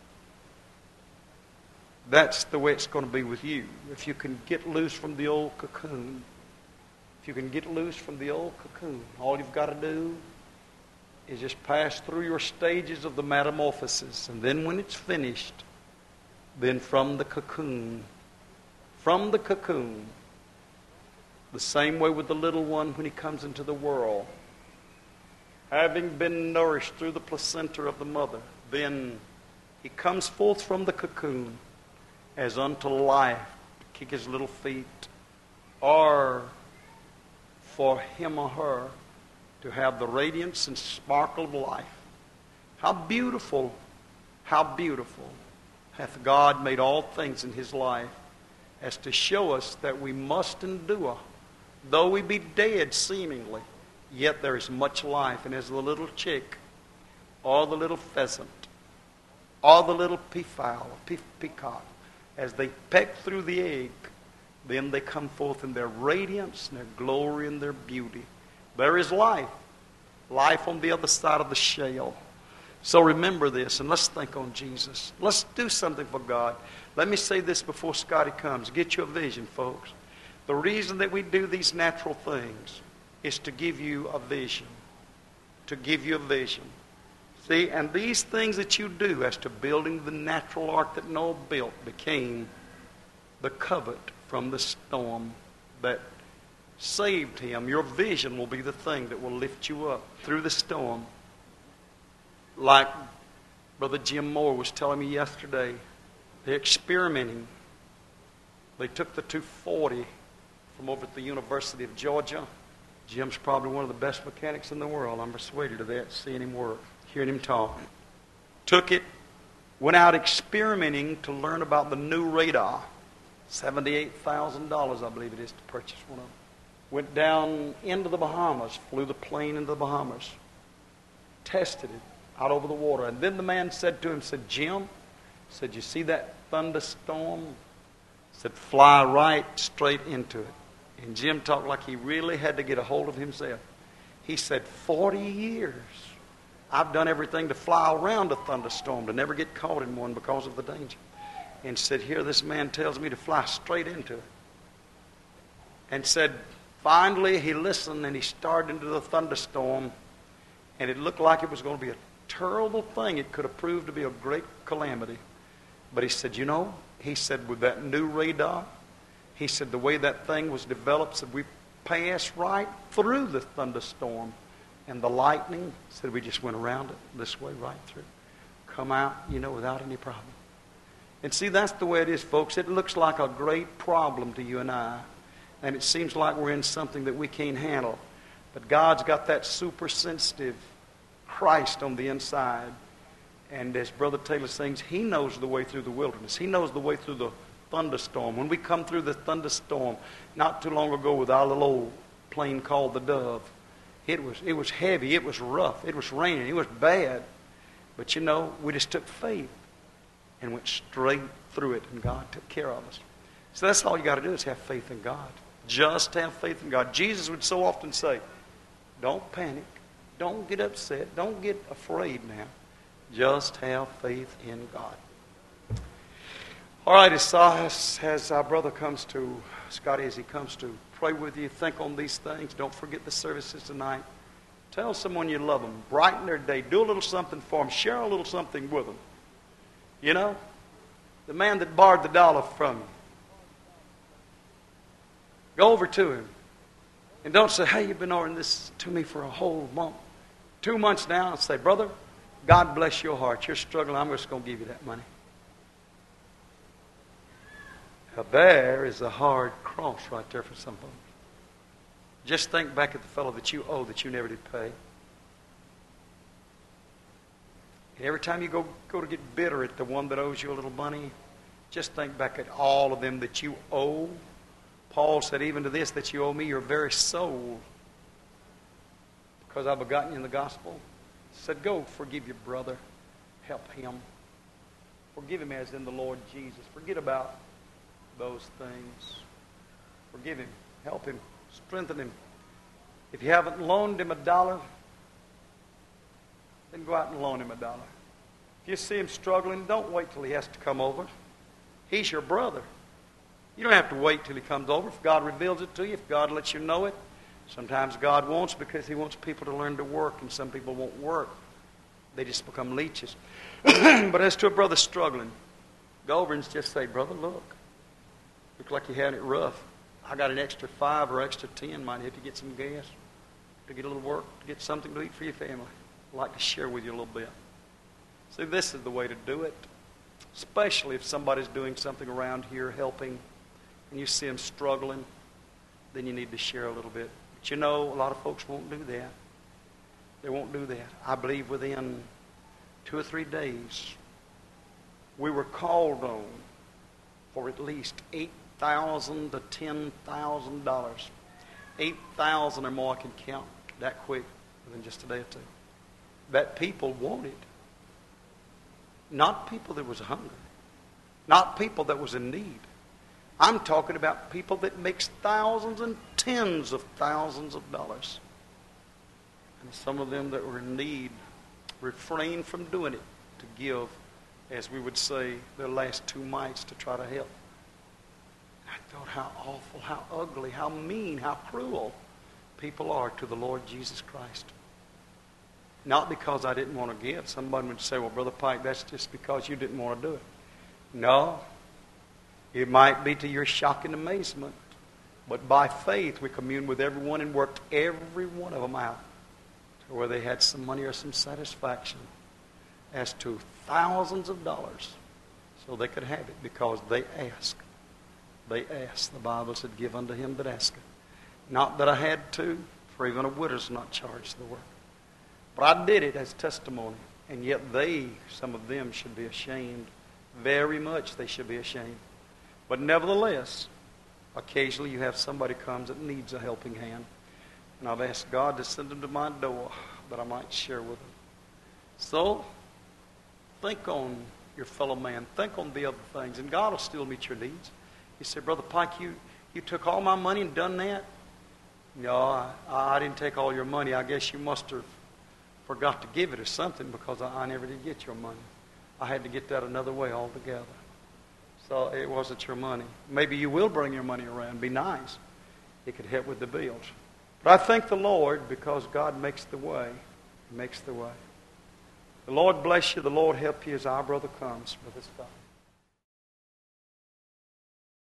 A: That's the way it's going to be with you. If you can get loose from the old cocoon, all you've got to do is just pass through your stages of the metamorphosis. And then when it's finished, then from the cocoon, the same way with the little one when he comes into the world, having been nourished through the placenta of the mother, then he comes forth from the cocoon as unto life, to kick his little feet, or for him or her to have the radiance and sparkle of life. How beautiful hath God made all things in his life, as to show us that we must endure. Though we be dead seemingly, yet there is much life. And as the little chick, or the little pheasant, or the little peacock, as they peck through the egg, then they come forth in their radiance and their glory and their beauty. There is life on the other side of the shell. So remember this, and let's think on Jesus. Let's do something for God. Let me say this before Scotty comes. Get you a vision, folks. The reason that we do these natural things is to give you a vision. To give you a vision. See, and these things that you do as to building the natural ark that Noah built became the covert from the storm that saved him. Your vision will be the thing that will lift you up through the storm. Like Brother Jim Moore was telling me yesterday, they're experimenting. They took the 240 from over at the University of Georgia. Jim's probably one of the best mechanics in the world. I'm persuaded of that, seeing him work, hearing him talk. Took it, went out experimenting to learn about the new radar. $78,000, I believe it is, to purchase one of them. Went down into the Bahamas, flew the plane into the Bahamas, tested it out over the water. And then the man said to him, Jim, you see that thunderstorm? Said, fly right straight into it. And Jim talked like he really had to get a hold of himself. He said, 40 years I've done everything to fly around a thunderstorm, to never get caught in one because of the danger. And said, here this man tells me to fly straight into it. And said, finally he listened and he started into the thunderstorm, and it looked like it was going to be a terrible thing. It could have proved to be a great calamity. But he said, he said, with that new radar, he said, the way that thing was developed, said we passed right through the thunderstorm. And the lightning, said we just went around it this way right through. come out, without any problem. And see, that's the way it is, folks. It looks like a great problem to you and I. And it seems like we're in something that we can't handle. But God's got that super sensitive Christ on the inside. And as Brother Taylor sings, He knows the way through the wilderness. He knows the way through the thunderstorm. When we come through the thunderstorm, not too long ago with our little old plane called the Dove, it was heavy, it was rough, it was raining, it was bad. But we just took faith and went straight through it, and God took care of us. So that's all you got to do is have faith in God. Just have faith in God. Jesus would so often say, don't panic, don't get upset, don't get afraid now. Just have faith in God. All right, as our brother comes to, Scotty, as he comes to pray with you, think on these things. Don't forget the services tonight. Tell someone you love them. Brighten their day. Do a little something for them. Share a little something with them. The man that borrowed the dollar from you. Go over to him. And don't say, hey, you've been owing this to me for a whole month. 2 months now. And say, brother, God bless your heart. You're struggling. I'm just going to give you that money. Now there is a hard cross right there for some folks. Just think back at the fellow that you owe that you never did pay. And every time you go to get bitter at the one that owes you a little money, just think back at all of them that you owe. Paul said, even to this that you owe me your very soul, because I've begotten you in the gospel. He said, go forgive your brother. Help him. Forgive him as in the Lord Jesus. Forget about those things. Forgive him. Help him. Strengthen him. If you haven't loaned him $1, then go out and loan him $1. If you see him struggling, don't wait till he has to come over. He's your brother. You don't have to wait till he comes over. If God reveals it to you, if God lets you know it. Sometimes God wants because He wants people to learn to work, and some people won't work. They just become leeches. But as to a brother struggling, go over and just say, brother, look like you're having it rough. I got an extra 5 or extra 10. Might help you get some gas, to get a little work, to get something to eat for your family. I'd like to share with you a little bit. See, this is the way to do it. Especially if somebody's doing something around here, helping, and you see them struggling, then you need to share a little bit. But a lot of folks won't do that. They won't do that. I believe within 2 or 3 days, we were called on for at least $8,000 to $10,000. 8,000 or more I can count that quick within just a day or two. That people wanted. Not people that was hungry. Not people that was in need. I'm talking about people that makes thousands and tens of thousands of dollars. And some of them that were in need refrained from doing it to give, as we would say, their last 2 mites to try to help. I thought how awful, how ugly, how mean, how cruel people are to the Lord Jesus Christ. Not because I didn't want to give. Somebody would say, well, Brother Pike, that's just because you didn't want to do it. No. It might be to your shock and amazement. But by faith, we communed with everyone and worked every one of them out to where they had some money or some satisfaction as to thousands of dollars so they could have it because they asked. They asked. The Bible said, give unto him that asketh. Not that I had to, for even a widow's not charged the work. But I did it as testimony. And yet some of them should be ashamed. Very much they should be ashamed. But nevertheless, occasionally you have somebody comes that needs a helping hand. And I've asked God to send them to my door that I might share with them. So, think on your fellow man. Think on the other things. And God will still meet your needs. You say, Brother Pike, you took all my money and done that? No, I didn't take all your money. I guess you must have forgot to give it or something because I never did get your money. I had to get that another way altogether. So it wasn't your money. Maybe you will bring your money around. Be nice. It could help with the bills. But I thank the Lord because God makes the way. He makes the way. The Lord bless you. The Lord help you as our brother comes, Brother Scott.